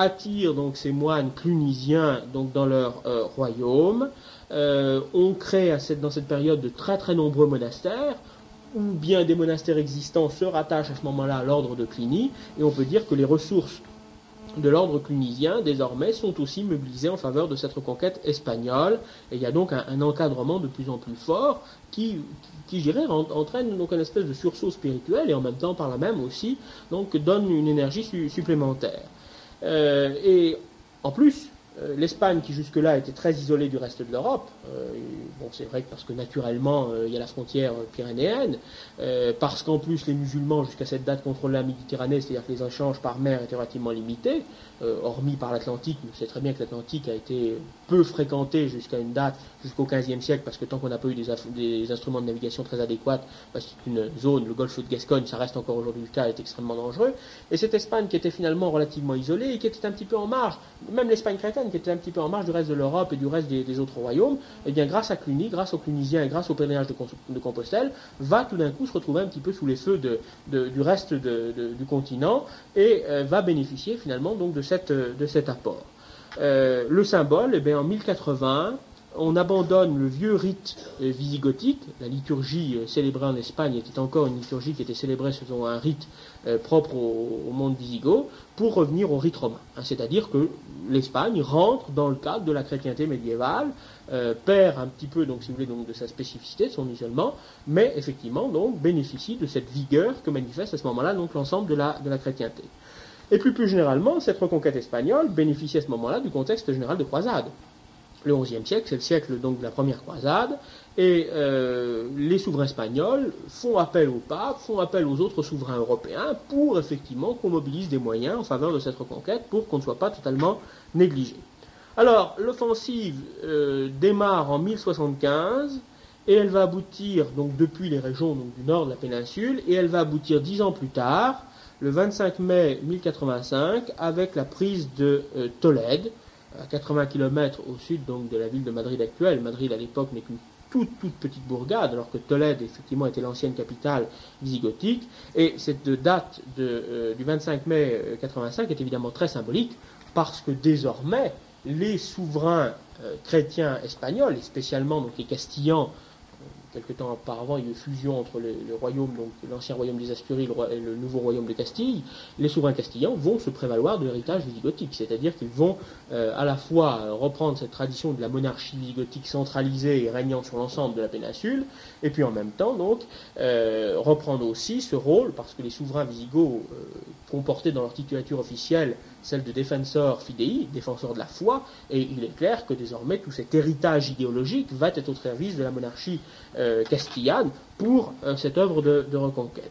attirent donc ces moines clunisiens donc dans leur euh, royaume. Euh, on crée à cette, dans cette période de très très nombreux monastères, ou bien des monastères existants se rattachent à ce moment-là à l'ordre de Cluny, et on peut dire que les ressources de l'ordre clunisien, désormais, sont aussi mobilisées en faveur de cette reconquête espagnole, et il y a donc un, un encadrement de plus en plus fort qui, qui je dirais, entraîne donc une espèce de sursaut spirituel, et en même temps, par là même aussi, donc donne une énergie su, supplémentaire. Euh, et en plus, Euh, l'Espagne, qui jusque-là était très isolée du reste de l'Europe, euh, bon, c'est vrai que parce que naturellement euh, il y a la frontière euh, pyrénéenne, euh, parce qu'en plus les musulmans jusqu'à cette date contrôlaient la Méditerranée, c'est-à-dire que les échanges par mer étaient relativement limités, euh, hormis par l'Atlantique. On sait très bien que l'Atlantique a été peu fréquenté jusqu'à une date, jusqu'au quinzième siècle, parce que tant qu'on n'a pas eu des, des instruments de navigation très adéquats, parce que c'est une zone, le golfe de Gascogne, ça reste encore aujourd'hui le cas, est extrêmement dangereux. Et cette Espagne qui était finalement relativement isolée et qui était un petit peu en marge, même l'Espagne chrétienne qui était un petit peu en marge du reste de l'Europe et du reste des, des autres royaumes, eh bien grâce à Cluny, grâce aux Clunisiens et grâce au pèlerinage de, de Compostelle, va tout d'un coup se retrouver un petit peu sous les feux de, de, du reste de, de, du continent et euh, va bénéficier finalement donc de, cette, de cet apport. Euh, le symbole, eh bien, en mille quatre-vingts, on abandonne le vieux rite euh, visigothique. La liturgie euh, célébrée en Espagne était encore une liturgie qui était célébrée selon un rite euh, propre au, au monde visigoth, pour revenir au rite romain. Hein, c'est-à-dire que l'Espagne rentre dans le cadre de la chrétienté médiévale, euh, perd un petit peu, donc, si vous voulez, donc, de sa spécificité, de son isolement, mais effectivement donc, bénéficie de cette vigueur que manifeste à ce moment-là donc, l'ensemble de la, de la chrétienté. Et puis plus généralement, cette reconquête espagnole bénéficie à ce moment-là du contexte général de croisade. Le onzième siècle, c'est le siècle donc de la première croisade, et euh, les souverains espagnols font appel au pape, font appel aux autres souverains européens pour effectivement qu'on mobilise des moyens en faveur de cette reconquête pour qu'on ne soit pas totalement négligé. Alors, l'offensive euh, démarre en mille soixante-quinze, et elle va aboutir donc depuis les régions donc, du nord de la péninsule, et elle va aboutir dix ans plus tard, le vingt-cinq mai mille quatre-vingt-cinq, avec la prise de euh, Tolède, à quatre-vingts kilomètres au sud donc, de la ville de Madrid actuelle. Madrid à l'époque n'est qu'une toute, toute petite bourgade, alors que Tolède effectivement était l'ancienne capitale visigothique. Et cette date de, euh, du vingt-cinq mai mille neuf cent quatre-vingt-cinq est évidemment très symbolique, parce que désormais, les souverains euh, chrétiens espagnols, et spécialement donc, les Castillans, quelque temps auparavant, il y a eu fusion entre le, le royaume, donc l'ancien royaume des Asturies et le, le nouveau royaume de Castille. Les souverains castillans vont se prévaloir de l'héritage visigothique, c'est-à-dire qu'ils vont euh, à la fois euh, reprendre cette tradition de la monarchie visigothique centralisée et régnant sur l'ensemble de la péninsule, et puis en même temps donc euh, reprendre aussi ce rôle, parce que les souverains visigoths euh, comportaient dans leur titulature officielle celle de défenseur fidei, défenseur de la foi, et il est clair que désormais tout cet héritage idéologique va être au service de la monarchie euh, castillane pour euh, cette œuvre de, de reconquête.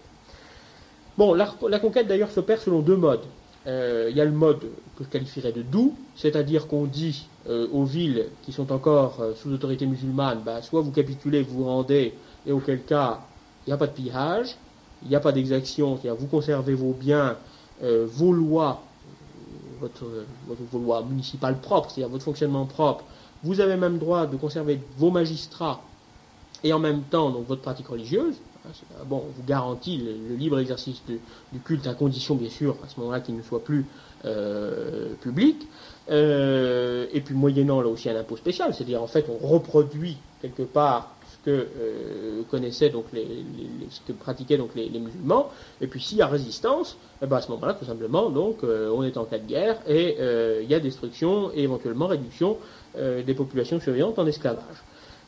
Bon, la, la conquête d'ailleurs s'opère selon deux modes. Euh, il y a le mode que je qualifierais de doux, c'est-à-dire qu'on dit euh, aux villes qui sont encore euh, sous autorité musulmane, bah, soit vous capitulez, vous vous rendez, et auquel cas il n'y a pas de pillage, il n'y a pas d'exaction, c'est-à-dire vous conservez vos biens, euh, vos lois, Votre, votre, vos lois municipales propres, c'est-à-dire votre fonctionnement propre. Vous avez même droit de conserver vos magistrats et en même temps donc, votre pratique religieuse. Bon, on vous garantit le, le libre exercice de, du culte à condition, bien sûr, à ce moment-là qu'il ne soit plus euh, public. Euh, et puis moyennant là aussi un impôt spécial, c'est-à-dire en fait on reproduit quelque part que euh, connaissaient donc les, les, ce que pratiquaient donc les, les musulmans, et puis s'il y a résistance, eh ben à ce moment-là tout simplement donc euh, on est en cas de guerre et euh, il y a destruction et éventuellement réduction euh, des populations survivantes en esclavage.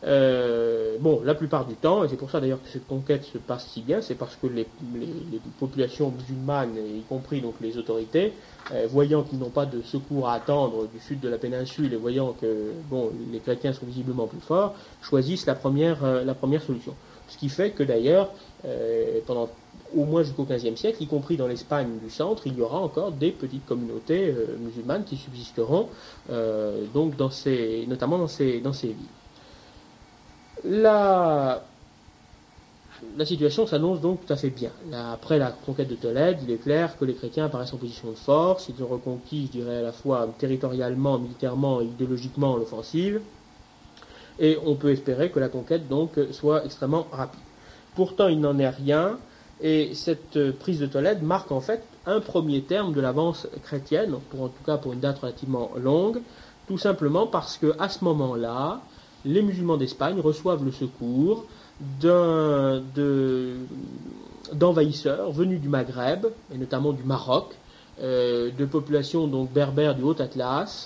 Euh, bon, la plupart du temps, et c'est pour ça d'ailleurs que cette conquête se passe si bien, c'est parce que les, les, les populations musulmanes, y compris donc les autorités, euh, voyant qu'ils n'ont pas de secours à attendre du sud de la péninsule et voyant que bon, les chrétiens sont visiblement plus forts, choisissent la première, euh, la première solution. Ce qui fait que d'ailleurs, euh, pendant au moins jusqu'au quinzième siècle, y compris dans l'Espagne du centre, il y aura encore des petites communautés euh, musulmanes qui subsisteront, euh, donc dans ces, notamment dans ces, dans ces villes. La, la situation s'annonce donc tout à fait bien. Là, après la conquête de Tolède, il est clair que les chrétiens apparaissent en position de force. Ils ont reconquis, je dirais, à la fois territorialement, militairement et idéologiquement l'offensive. Et on peut espérer que la conquête donc soit extrêmement rapide. Pourtant, il n'en est rien. Et cette euh, prise de Tolède marque en fait un premier terme de l'avance chrétienne, pour, en tout cas pour une date relativement longue, tout simplement parce qu'à ce moment-là, les musulmans d'Espagne reçoivent le secours d'un, de, d'envahisseurs venus du Maghreb, et notamment du Maroc, euh, de populations donc berbères du Haut-Atlas,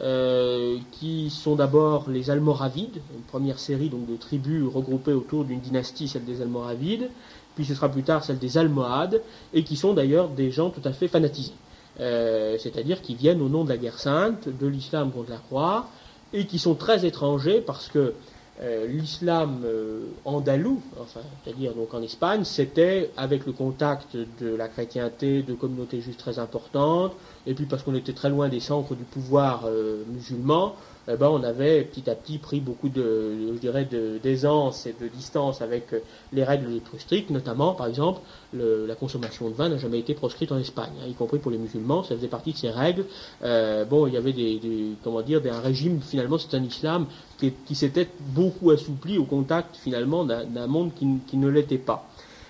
euh, qui sont d'abord les Almoravides, une première série donc, de tribus regroupées autour d'une dynastie, celle des Almoravides, puis ce sera plus tard celle des Almohades, et qui sont d'ailleurs des gens tout à fait fanatisés. Euh, c'est-à-dire qui viennent au nom de la guerre sainte, de l'islam contre la croix, et qui sont très étrangers parce que euh, l'islam euh, andalou, enfin, c'est-à-dire donc en Espagne, c'était avec le contact de la chrétienté, de communautés juives très importantes, et puis parce qu'on était très loin des centres du pouvoir euh, musulman, eh ben, on avait petit à petit pris beaucoup de, je dirais, de, d'aisance et de distance avec les règles les plus strictes, notamment, par exemple, le, la consommation de vin n'a jamais été proscrite en Espagne, hein, y compris pour les musulmans, ça faisait partie de ces règles. Euh, bon, il y avait des, des comment dire, des, un régime, finalement, c'est un islam qui, qui s'était beaucoup assoupli au contact, finalement, d'un, d'un monde qui, qui ne l'était pas.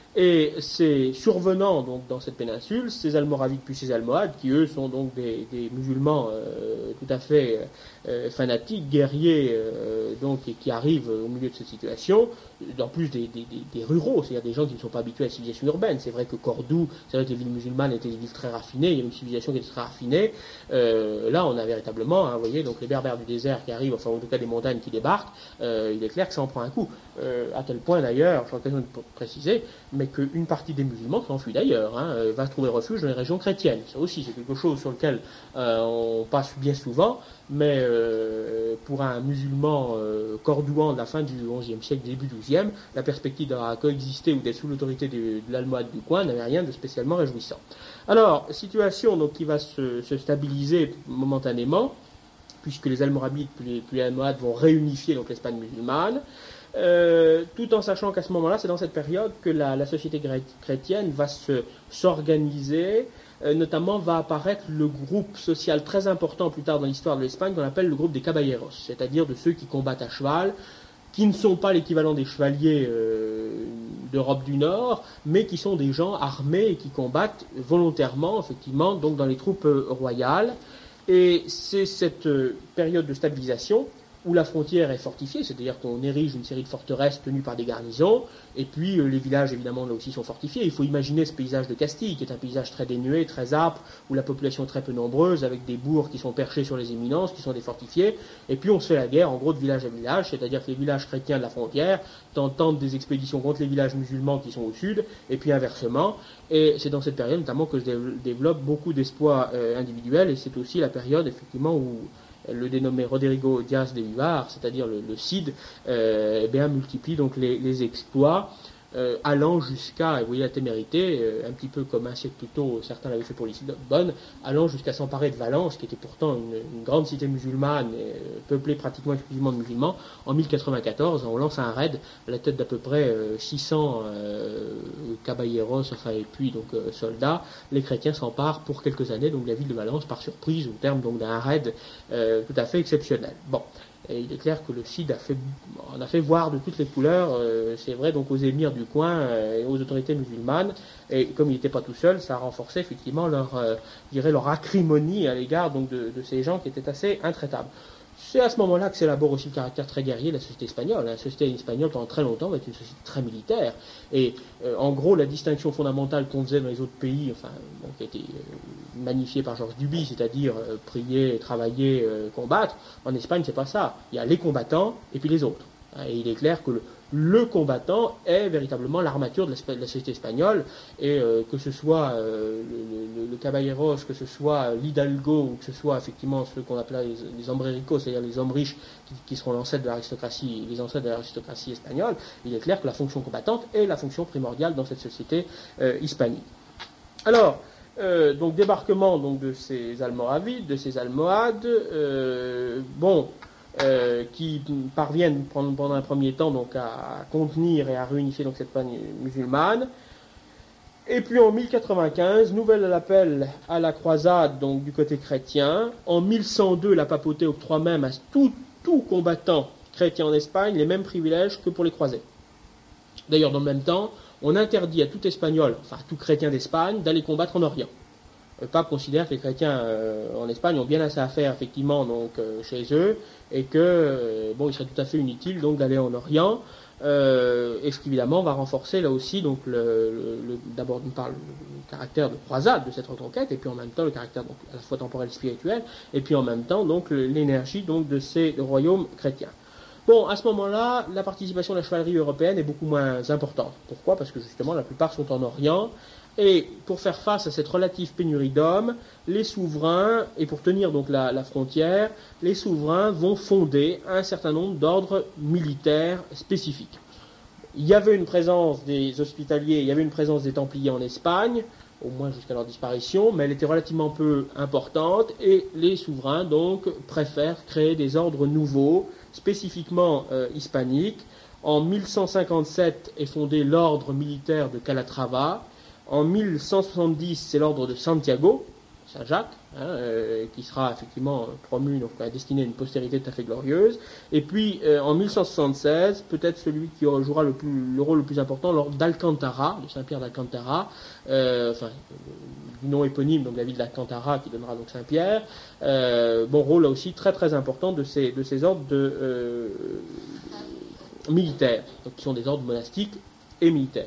Et c'est survenant donc dans cette péninsule, ces Almoravides puis ces Almohades, qui eux sont donc des, des musulmans euh, tout à fait euh, fanatiques, guerriers, euh, donc et qui arrivent au milieu de cette situation, en plus des, des, des, des ruraux, c'est-à-dire des gens qui ne sont pas habitués à la civilisation urbaine. C'est vrai que Cordoue, c'est vrai que les villes musulmanes étaient des villes très raffinées, il y a une civilisation qui était très raffinée. Euh, là, on a véritablement, hein, vous voyez, donc les berbères du désert qui arrivent, enfin en tout cas des montagnes qui débarquent, euh, il est clair que ça en prend un coup. Euh, à tel point d'ailleurs, j'ai l'occasion de préciser, mais qu'une partie des musulmans s'enfuit d'ailleurs, hein, va trouver refuge dans les régions chrétiennes. Ça aussi, c'est quelque chose sur lequel euh, on passe bien souvent, mais euh, pour un musulman euh, cordouan de la fin du onzième siècle, début douzième, la perspective d'avoir coexisté ou d'être sous l'autorité de, de l'Almohade du coin n'avait rien de spécialement réjouissant. Alors, situation donc, qui va se, se stabiliser momentanément, puisque les Almoravides puis les, puis les Almohades vont réunifier donc, l'Espagne musulmane, Euh, tout en sachant qu'à ce moment-là, c'est dans cette période que la, la société chrétienne va se, s'organiser, euh, notamment va apparaître le groupe social très important plus tard dans l'histoire de l'Espagne qu'on appelle le groupe des caballeros, c'est-à-dire de ceux qui combattent à cheval, qui ne sont pas l'équivalent des chevaliers euh, d'Europe du Nord, mais qui sont des gens armés et qui combattent volontairement, effectivement, donc dans les troupes euh, royales. Et c'est cette euh, période de stabilisation où la frontière est fortifiée, c'est-à-dire qu'on érige une série de forteresses tenues par des garnisons, et puis euh, les villages, évidemment, là aussi sont fortifiés. Il faut imaginer ce paysage de Castille, qui est un paysage très dénué, très âpre, où la population est très peu nombreuse, avec des bourgs qui sont perchés sur les éminences, qui sont des fortifiés, et puis on se fait la guerre, en gros, de village à village, c'est-à-dire que les villages chrétiens de la frontière tentent des expéditions contre les villages musulmans qui sont au sud, et puis inversement, et c'est dans cette période, notamment, que se développe beaucoup d'espoirs euh, individuels, et c'est aussi la période, effectivement, où le dénommé Rodrigo Diaz de Vivar, c'est-à-dire le, le Cid, euh, eh bien, multiplie donc les, les exploits, euh, allant jusqu'à, vous voyez la témérité, euh, un petit peu comme un siècle plus tôt, certains l'avaient fait pour Lisbonne, allant jusqu'à s'emparer de Valence, qui était pourtant une, une grande cité musulmane, euh, peuplée pratiquement exclusivement de musulmans. En mille quatre-vingt-quatorze, on lance un raid à la tête d'à peu près euh, six cents euh, caballeros, enfin, et puis donc euh, soldats. Les chrétiens s'emparent pour quelques années, donc la ville de Valence, par surprise, au terme donc d'un raid euh, tout à fait exceptionnel. Bon. Et il est clair que le Cid a fait, on a fait voir de toutes les couleurs, euh, c'est vrai, donc aux émirs du coin euh, et aux autorités musulmanes. Et comme il n'était pas tout seul, ça a renforcé effectivement leur, euh, je dirais, leur acrimonie à l'égard donc de, de ces gens qui étaient assez intraitables. C'est à ce moment-là que s'élabore aussi le caractère très guerrier de la société espagnole. La société espagnole, pendant très longtemps, va être une société très militaire. Et euh, en gros, la distinction fondamentale qu'on faisait dans les autres pays, enfin, bon, qui a été euh, magnifiée par Georges Duby, c'est-à-dire euh, prier, travailler, euh, combattre, en Espagne, c'est pas ça. Il y a les combattants et puis les autres. Et il est clair que le, le combattant est véritablement l'armature de la, de la société espagnole, et euh, que ce soit euh, le, le, le caballeros, que ce soit l'hidalgo, ou que ce soit effectivement ceux qu'on appelait les, les hombrericos, c'est-à-dire les hommes riches qui, qui seront l'ancêtre de l'aristocratie, les ancêtres de l'aristocratie espagnole, il est clair que la fonction combattante est la fonction primordiale dans cette société euh, hispanique. Alors, euh, donc débarquement donc, de ces Almoravides, de ces Almohades, euh, bon... Euh, qui parviennent pendant un premier temps donc à, à contenir et à réunifier donc cette Espagne musulmane. Et puis en mille quatre-vingt-quinze, nouvel appel à la croisade donc du côté chrétien. En mille cent deux, la papauté octroie même à tout, tout combattant chrétien en Espagne les mêmes privilèges que pour les croisés. D'ailleurs, dans le même temps, on interdit à tout Espagnol, enfin à tout chrétien d'Espagne, d'aller combattre en Orient. Le pape considère que les chrétiens euh, en Espagne ont bien assez à faire effectivement donc euh, chez eux et que euh, bon, il serait tout à fait inutile donc d'aller en Orient. Euh, et ce qui évidemment va renforcer là aussi donc le, le, le, d'abord d'une part le, le caractère de croisade de cette reconquête et puis en même temps le caractère donc à la fois temporel et spirituel et puis en même temps donc le, l'énergie donc de ces royaumes chrétiens. Bon, à ce moment-là, la participation de la chevalerie européenne est beaucoup moins importante. Pourquoi ? Parce que justement la plupart sont en Orient. Et pour faire face à cette relative pénurie d'hommes, les souverains, et pour tenir donc la, la frontière, les souverains vont fonder un certain nombre d'ordres militaires spécifiques. Il y avait une présence des hospitaliers, il y avait une présence des Templiers en Espagne, au moins jusqu'à leur disparition, mais elle était relativement peu importante, et les souverains donc préfèrent créer des ordres nouveaux, spécifiquement euh, hispaniques. En mille cent cinquante-sept est fondé l'ordre militaire de Calatrava. En mille cent soixante-dix, c'est l'ordre de Santiago, Saint-Jacques, hein, euh, qui sera effectivement promu, donc destiné à une postérité tout à fait glorieuse. Et puis, euh, en mille cent soixante-seize, peut-être celui qui jouera le, plus, le rôle le plus important, l'ordre d'Alcantara, de Saint-Pierre d'Alcantara, euh, enfin, du nom éponyme, donc la ville d'Alcantara, qui donnera donc Saint-Pierre. Euh, bon rôle là aussi très très important de ces, de ces ordres de, euh, militaires, donc qui sont des ordres monastiques et militaires.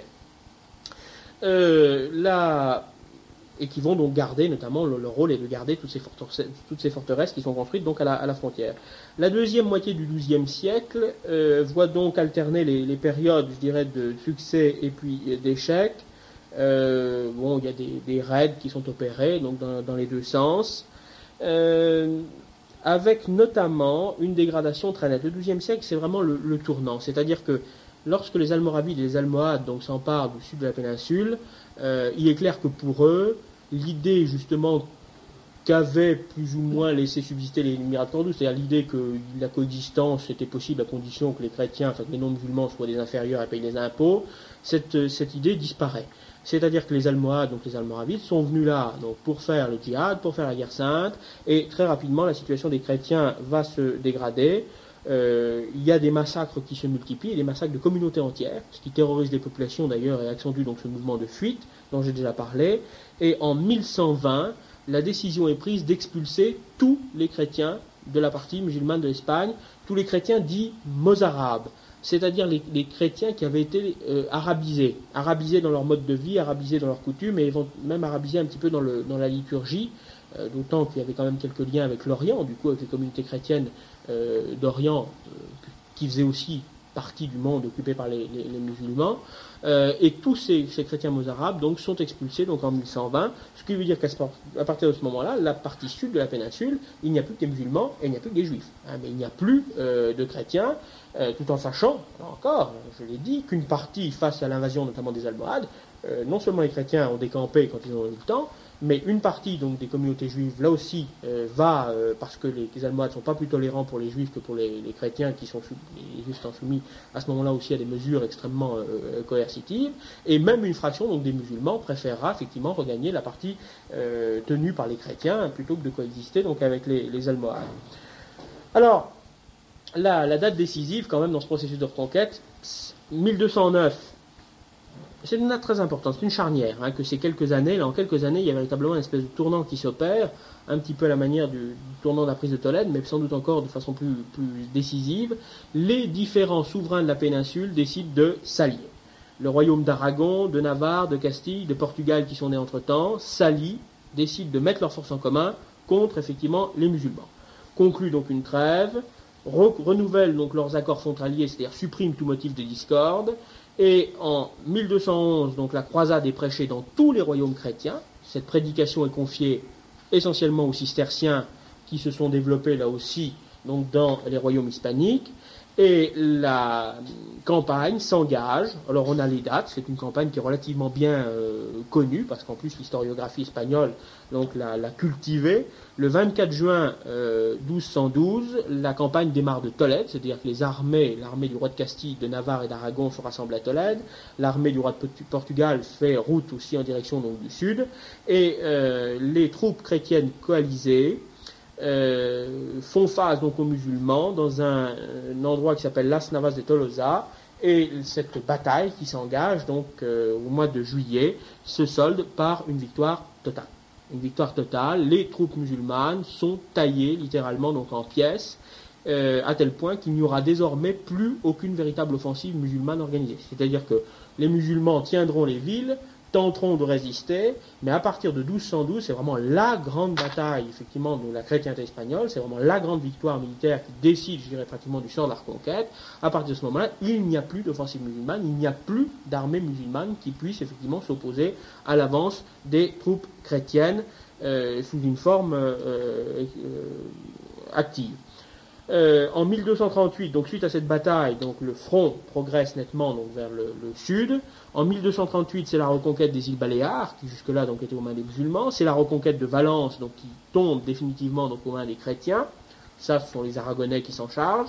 Euh, là, et qui vont donc garder, notamment, le, leur rôle est de garder toutes ces forteresses, toutes ces forteresses qui sont construites donc à la, à la frontière. La deuxième moitié du douzième siècle euh, voit donc alterner les, les périodes, je dirais, de succès et puis d'échec. Euh, bon, il y a des, des raids qui sont opérés donc dans, dans les deux sens, euh, avec notamment une dégradation très nette. Le douzième siècle, c'est vraiment le, le tournant, c'est-à-dire que lorsque les Almoravides et les Almohades donc, s'emparent du sud de la péninsule, euh, il est clair que pour eux, l'idée justement qu'avaient plus ou moins laissé subsister les Émirats de Cordoue, c'est-à-dire l'idée que la coexistence était possible à condition que les chrétiens, enfin que les non-musulmans soient des inférieurs et payent les impôts, cette, cette idée disparaît. C'est-à-dire que les Almohades, donc les Almoravides, sont venus là donc, pour faire le djihad, pour faire la guerre sainte, et très rapidement la situation des chrétiens va se dégrader. Euh, il y a des massacres qui se multiplient, et des massacres de communautés entières, ce qui terrorise les populations d'ailleurs et accentue donc ce mouvement de fuite dont j'ai déjà parlé. Et en mille cent vingt, la décision est prise d'expulser tous les chrétiens de la partie musulmane de l'Espagne, tous les chrétiens dits mozarabes, c'est-à-dire les, les chrétiens qui avaient été euh, arabisés, arabisés dans leur mode de vie, arabisés dans leurs coutumes, et même arabisés un petit peu dans, le, dans la liturgie, euh, d'autant qu'il y avait quand même quelques liens avec l'Orient, du coup avec les communautés chrétiennes euh, d'Orient, euh, qui faisaient aussi partie du monde occupé par les, les, les musulmans, euh, et tous ces, ces chrétiens mozarabes donc, sont expulsés donc, en mille cent vingt, ce qui veut dire qu'à à partir de ce moment-là, la partie sud de la péninsule, il n'y a plus que des musulmans et il n'y a plus que des juifs. Hein, mais il n'y a plus euh, de chrétiens, euh, tout en sachant, là encore, je l'ai dit, qu'une partie, face à l'invasion notamment des Almohades, euh, non seulement les chrétiens ont décampé quand ils ont eu le temps, mais une partie donc des communautés juives, là aussi, euh, va, euh, parce que les, les Almohades ne sont pas plus tolérants pour les juifs que pour les, les chrétiens, qui sont les juifs sont soumis à ce moment-là aussi à des mesures extrêmement euh, coercitives, et même une fraction donc des musulmans préférera effectivement regagner la partie euh, tenue par les chrétiens, plutôt que de coexister donc avec les, les Almohades. Alors, la, la date décisive quand même dans ce processus de reconquête, mille deux cent neuf, c'est une date très importante, c'est une charnière, hein, que ces quelques années, là en quelques années, il y a véritablement une espèce de tournant qui s'opère, un petit peu à la manière du, du tournant de la prise de Tolède, mais sans doute encore de façon plus, plus décisive. Les différents souverains de la péninsule décident de s'allier. Le royaume d'Aragon, de Navarre, de Castille, de Portugal qui sont nés entre-temps, s'allient, décident de mettre leurs forces en commun contre effectivement les musulmans. Conclut donc une trêve, re- renouvellent donc leurs accords frontaliers, c'est-à-dire suppriment tout motif de discorde. Et en mille deux cent onze, donc la croisade est prêchée dans tous les royaumes chrétiens. Cette prédication est confiée essentiellement aux cisterciens qui se sont développés là aussi donc dans les royaumes hispaniques. Et la campagne s'engage. Alors on a les dates, c'est une campagne qui est relativement bien euh, connue, parce qu'en plus l'historiographie espagnole donc, l'a, l'a cultivée. Le vingt-quatre juin euh, douze cent douze, la campagne démarre de Tolède, c'est-à-dire que les armées, l'armée du roi de Castille, de Navarre et d'Aragon se rassemblent à Tolède. L'armée du roi de Portugal fait route aussi en direction donc, du sud. Et euh, les troupes chrétiennes coalisées Euh, font face donc aux musulmans dans un, un endroit qui s'appelle Las Navas de Tolosa, Et cette bataille qui s'engage donc euh, au mois de juillet se solde par une victoire totale. Une victoire totale, les troupes musulmanes sont taillées littéralement donc en pièces, euh, à tel point qu'il n'y aura désormais plus aucune véritable offensive musulmane organisée. C'est-à-dire que les musulmans tiendront les villes, tenteront de résister, mais à partir de douze cent douze, c'est vraiment la grande bataille, effectivement, de la chrétienté espagnole, c'est vraiment la grande victoire militaire qui décide, je dirais, pratiquement du sort de la reconquête. À partir de ce moment-là, il n'y a plus d'offensive musulmane, il n'y a plus d'armée musulmane qui puisse, effectivement, s'opposer à l'avance des troupes chrétiennes euh, sous une forme euh, euh, active. Euh, en mille deux cent trente-huit, donc suite à cette bataille, donc le front progresse nettement donc vers le, le sud. En mille deux cent trente-huit, c'est la reconquête des îles Baléares, qui jusque-là donc étaient aux mains des musulmans. C'est la reconquête de Valence, donc qui tombe définitivement donc aux mains des chrétiens. Ça, ce sont les Aragonais qui s'en chargent.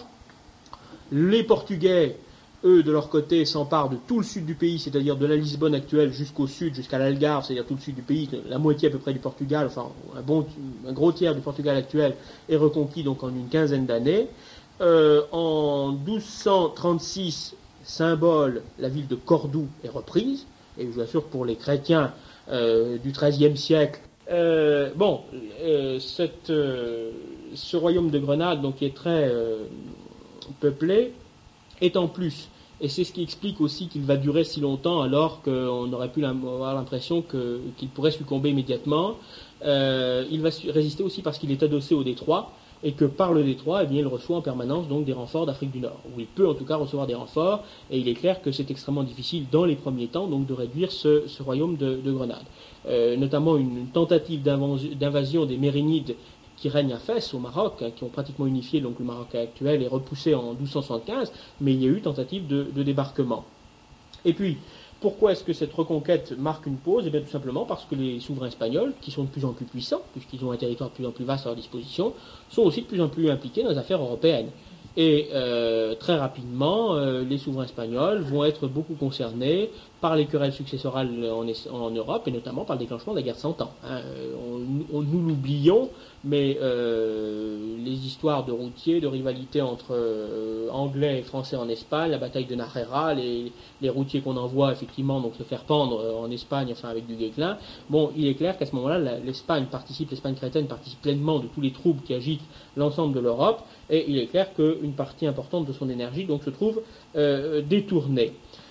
Les Portugais, eux, de leur côté, s'emparent de tout le sud du pays, c'est-à-dire de la Lisbonne actuelle jusqu'au sud, jusqu'à l'Algarve, c'est-à-dire tout le sud du pays, la moitié à peu près du Portugal, enfin un, bon, un gros tiers du Portugal actuel est reconquis donc en une quinzaine d'années. Euh, en douze cent trente-six, symbole, la ville de Cordoue est reprise, et je vous assure que pour les chrétiens euh, du treizième siècle, euh, bon, euh, cette, euh, ce royaume de Grenade, donc qui est très euh, peuplé, est en plus, et c'est ce qui explique aussi qu'il va durer si longtemps alors qu'on aurait pu avoir l'impression que, qu'il pourrait succomber immédiatement. Euh, il va résister aussi parce qu'il est adossé au détroit, et que par le détroit, eh bien, il reçoit en permanence donc des renforts d'Afrique du Nord, où il peut en tout cas recevoir des renforts, et il est clair que c'est extrêmement difficile dans les premiers temps donc de réduire ce, ce royaume de, de Grenade. Euh, notamment une, une tentative d'invasion des Mérinides qui règnent à Fès au Maroc, hein, qui ont pratiquement unifié donc le Maroc actuel et repoussé en douze cent soixante-quinze, mais il y a eu tentative de, de débarquement. Et puis, pourquoi est-ce que cette reconquête marque une pause? Eh bien, tout simplement parce que les souverains espagnols, qui sont de plus en plus puissants, puisqu'ils ont un territoire de plus en plus vaste à leur disposition, sont aussi de plus en plus impliqués dans les affaires européennes. Et euh, très rapidement, euh, les souverains espagnols vont être beaucoup concernés par les querelles successorales en, en Europe, et notamment par le déclenchement de la guerre de Cent Ans. Hein. On, on, nous l'oublions, mais euh, les histoires de routiers, de rivalité entre euh, Anglais et Français en Espagne, la bataille de Narrera, les, les routiers qu'on envoie effectivement donc se faire pendre en Espagne, enfin avec du Guesclin. Bon, il est clair qu'à ce moment-là, l'Espagne participe, l'Espagne chrétienne participe pleinement de tous les troubles qui agitent l'ensemble de l'Europe, et il est clair qu'une partie importante de son énergie donc se trouve euh, détournée.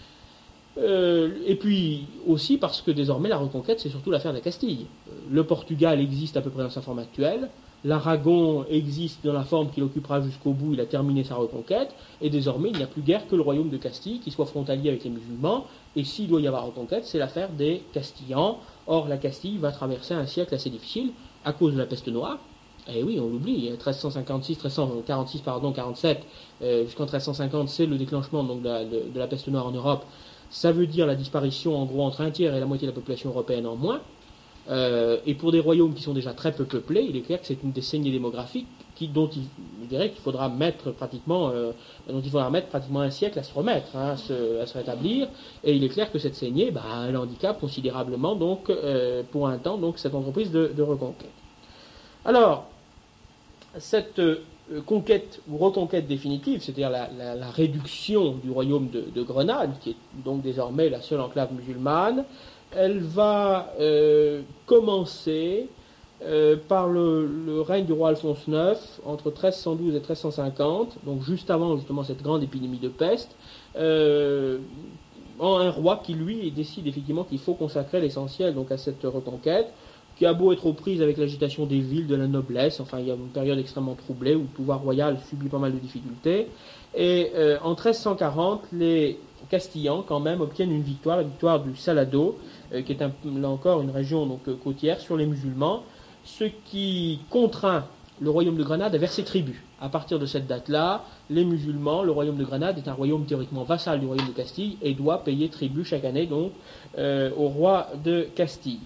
Euh, et puis aussi parce que désormais la reconquête c'est surtout l'affaire de la Castille. Le Portugal existe à peu près dans sa forme actuelle, l'Aragon existe dans la forme qu'il occupera jusqu'au bout, il a terminé sa reconquête, et désormais il n'y a plus guère que le royaume de Castille qui soit frontalier avec les musulmans, et s'il doit y avoir reconquête, c'est l'affaire des Castillans. Or la Castille va traverser un siècle assez difficile à cause de la peste noire. Eh oui, on l'oublie, treize cent cinquante-six, treize cent quarante-six, pardon, quarante-sept, euh, jusqu'en treize cent cinquante, c'est le déclenchement donc, de, la, de, de la peste noire en Europe. Ça veut dire la disparition en gros entre un tiers et la moitié de la population européenne en moins. Euh, et pour des royaumes qui sont déjà très peu peuplés, il est clair que c'est une des saignées démographiques qui, dont il, je dirais qu'il faudra mettre pratiquement, euh, dont il faudra mettre pratiquement un siècle à se remettre, hein, à, se, à se rétablir. Et il est clair que cette saignée, bah, elle handicape considérablement donc euh, pour un temps donc cette entreprise de, de reconquête. Alors, cette euh, conquête ou reconquête définitive, c'est-à-dire la, la, la réduction du royaume de, de Grenade, qui est donc désormais la seule enclave musulmane, elle va euh, commencer euh, par le, le règne du roi Alphonse neuf entre treize cent douze et treize cent cinquante, donc juste avant justement cette grande épidémie de peste, euh, en un roi qui lui décide effectivement qu'il faut consacrer l'essentiel donc à cette reconquête, qui a beau être aux prises avec l'agitation des villes, de la noblesse, enfin il y a une période extrêmement troublée où le pouvoir royal subit pas mal de difficultés. Et euh, en treize cent quarante, les Castillans quand même obtiennent une victoire, la victoire du Salado, euh, qui est un, là encore une région donc, euh, côtière sur les musulmans, ce qui contraint le royaume de Grenade à verser tribut. À partir de cette date-là, les musulmans, le royaume de Grenade est un royaume théoriquement vassal du royaume de Castille et doit payer tribut chaque année donc euh, au roi de Castille.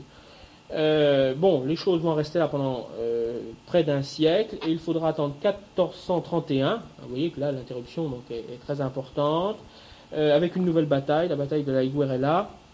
Euh, bon, les choses vont rester là pendant euh, près d'un siècle et il faudra attendre quatorze cent trente et un. Vous voyez que là l'interruption donc, est, est très importante, euh, avec une nouvelle bataille, la bataille de la Higuerella,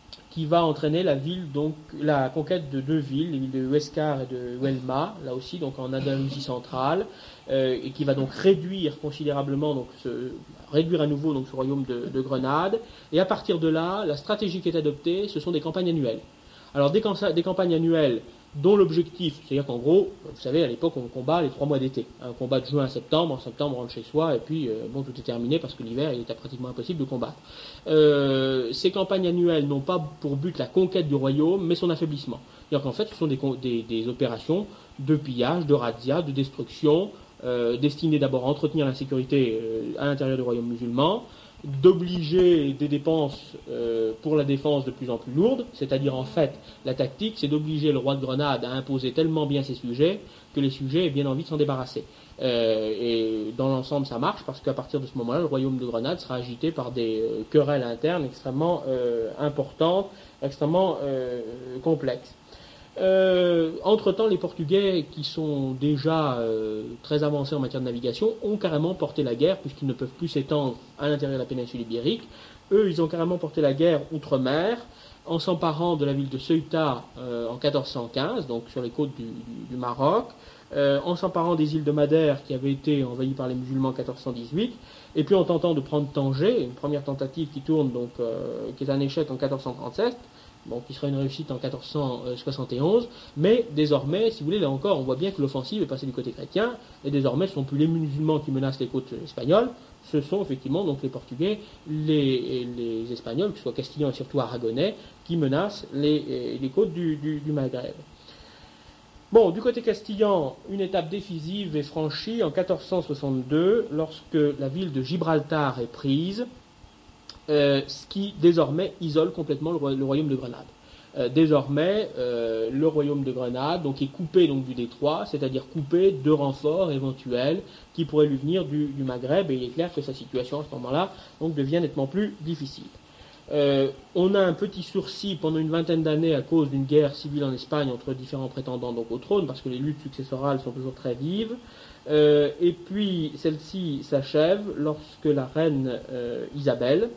qui va entraîner la ville, donc la conquête de deux villes, les villes de Huescar et de Huelma, là aussi donc en Andalousie centrale, euh, et qui va donc réduire considérablement, donc ce, réduire à nouveau donc ce royaume de, de Grenade. Et à partir de là, la stratégie qui est adoptée, ce sont des campagnes annuelles. Alors des, des campagnes annuelles dont l'objectif, c'est-à-dire qu'en gros, vous savez, à l'époque, on combat les trois mois d'été. Un combat de juin à septembre, en septembre, on rentre chez soi, et puis, euh, bon, tout est terminé parce que l'hiver, il était pratiquement impossible de combattre. Euh, ces campagnes annuelles n'ont pas pour but la conquête du royaume, mais son affaiblissement. C'est-à-dire qu'en fait, ce sont des, des, des opérations de pillage, de razzia, de destruction, euh, destinées d'abord à entretenir l'insécurité euh, à l'intérieur du royaume musulman, d'obliger des dépenses euh, pour la défense de plus en plus lourdes, c'est-à-dire en fait, la tactique, c'est d'obliger le roi de Grenade à imposer tellement bien ses sujets que les sujets aient bien envie de s'en débarrasser. Euh, et dans l'ensemble, ça marche parce qu'à partir de ce moment-là, le royaume de Grenade sera agité par des euh, querelles internes extrêmement euh, importantes, extrêmement euh, complexes. Euh, entre-temps, les Portugais, qui sont déjà euh, très avancés en matière de navigation, ont carrément porté la guerre, puisqu'ils ne peuvent plus s'étendre à l'intérieur de la péninsule ibérique. Eux, ils ont carrément porté la guerre outre-mer, en s'emparant de la ville de Ceuta euh, en quatorze cent quinze, donc sur les côtes du, du, du Maroc, euh, en s'emparant des îles de Madère, qui avaient été envahies par les musulmans en quatorze cent dix-huit, et puis en tentant de prendre Tanger, une première tentative qui tourne, donc, euh, qui est un échec en quatorze cent trente-sept, bon, qui sera une réussite en quatorze cent soixante et onze, mais désormais, si vous voulez, là encore, on voit bien que l'offensive est passée du côté chrétien, et désormais, ce ne sont plus les musulmans qui menacent les côtes espagnoles, ce sont effectivement donc les Portugais, les, les Espagnols, que ce soit castillans et surtout aragonais, qui menacent les, les côtes du, du, du Maghreb. Bon, du côté castillan, une étape décisive est franchie en quatorze cent soixante-deux, lorsque la ville de Gibraltar est prise, Euh, ce qui désormais isole complètement le, roi, le royaume de Grenade. Euh, désormais, euh, le royaume de Grenade donc, est coupé donc, du détroit, c'est-à-dire coupé de renforts éventuels qui pourraient lui venir du, du Maghreb, et il est clair que sa situation à ce moment-là donc, devient nettement plus difficile. Euh, on a un petit sursis pendant une vingtaine d'années à cause d'une guerre civile en Espagne entre différents prétendants donc, au trône, parce que les luttes successorales sont toujours très vives. Euh, et puis, celle-ci s'achève lorsque la reine euh, Isabelle,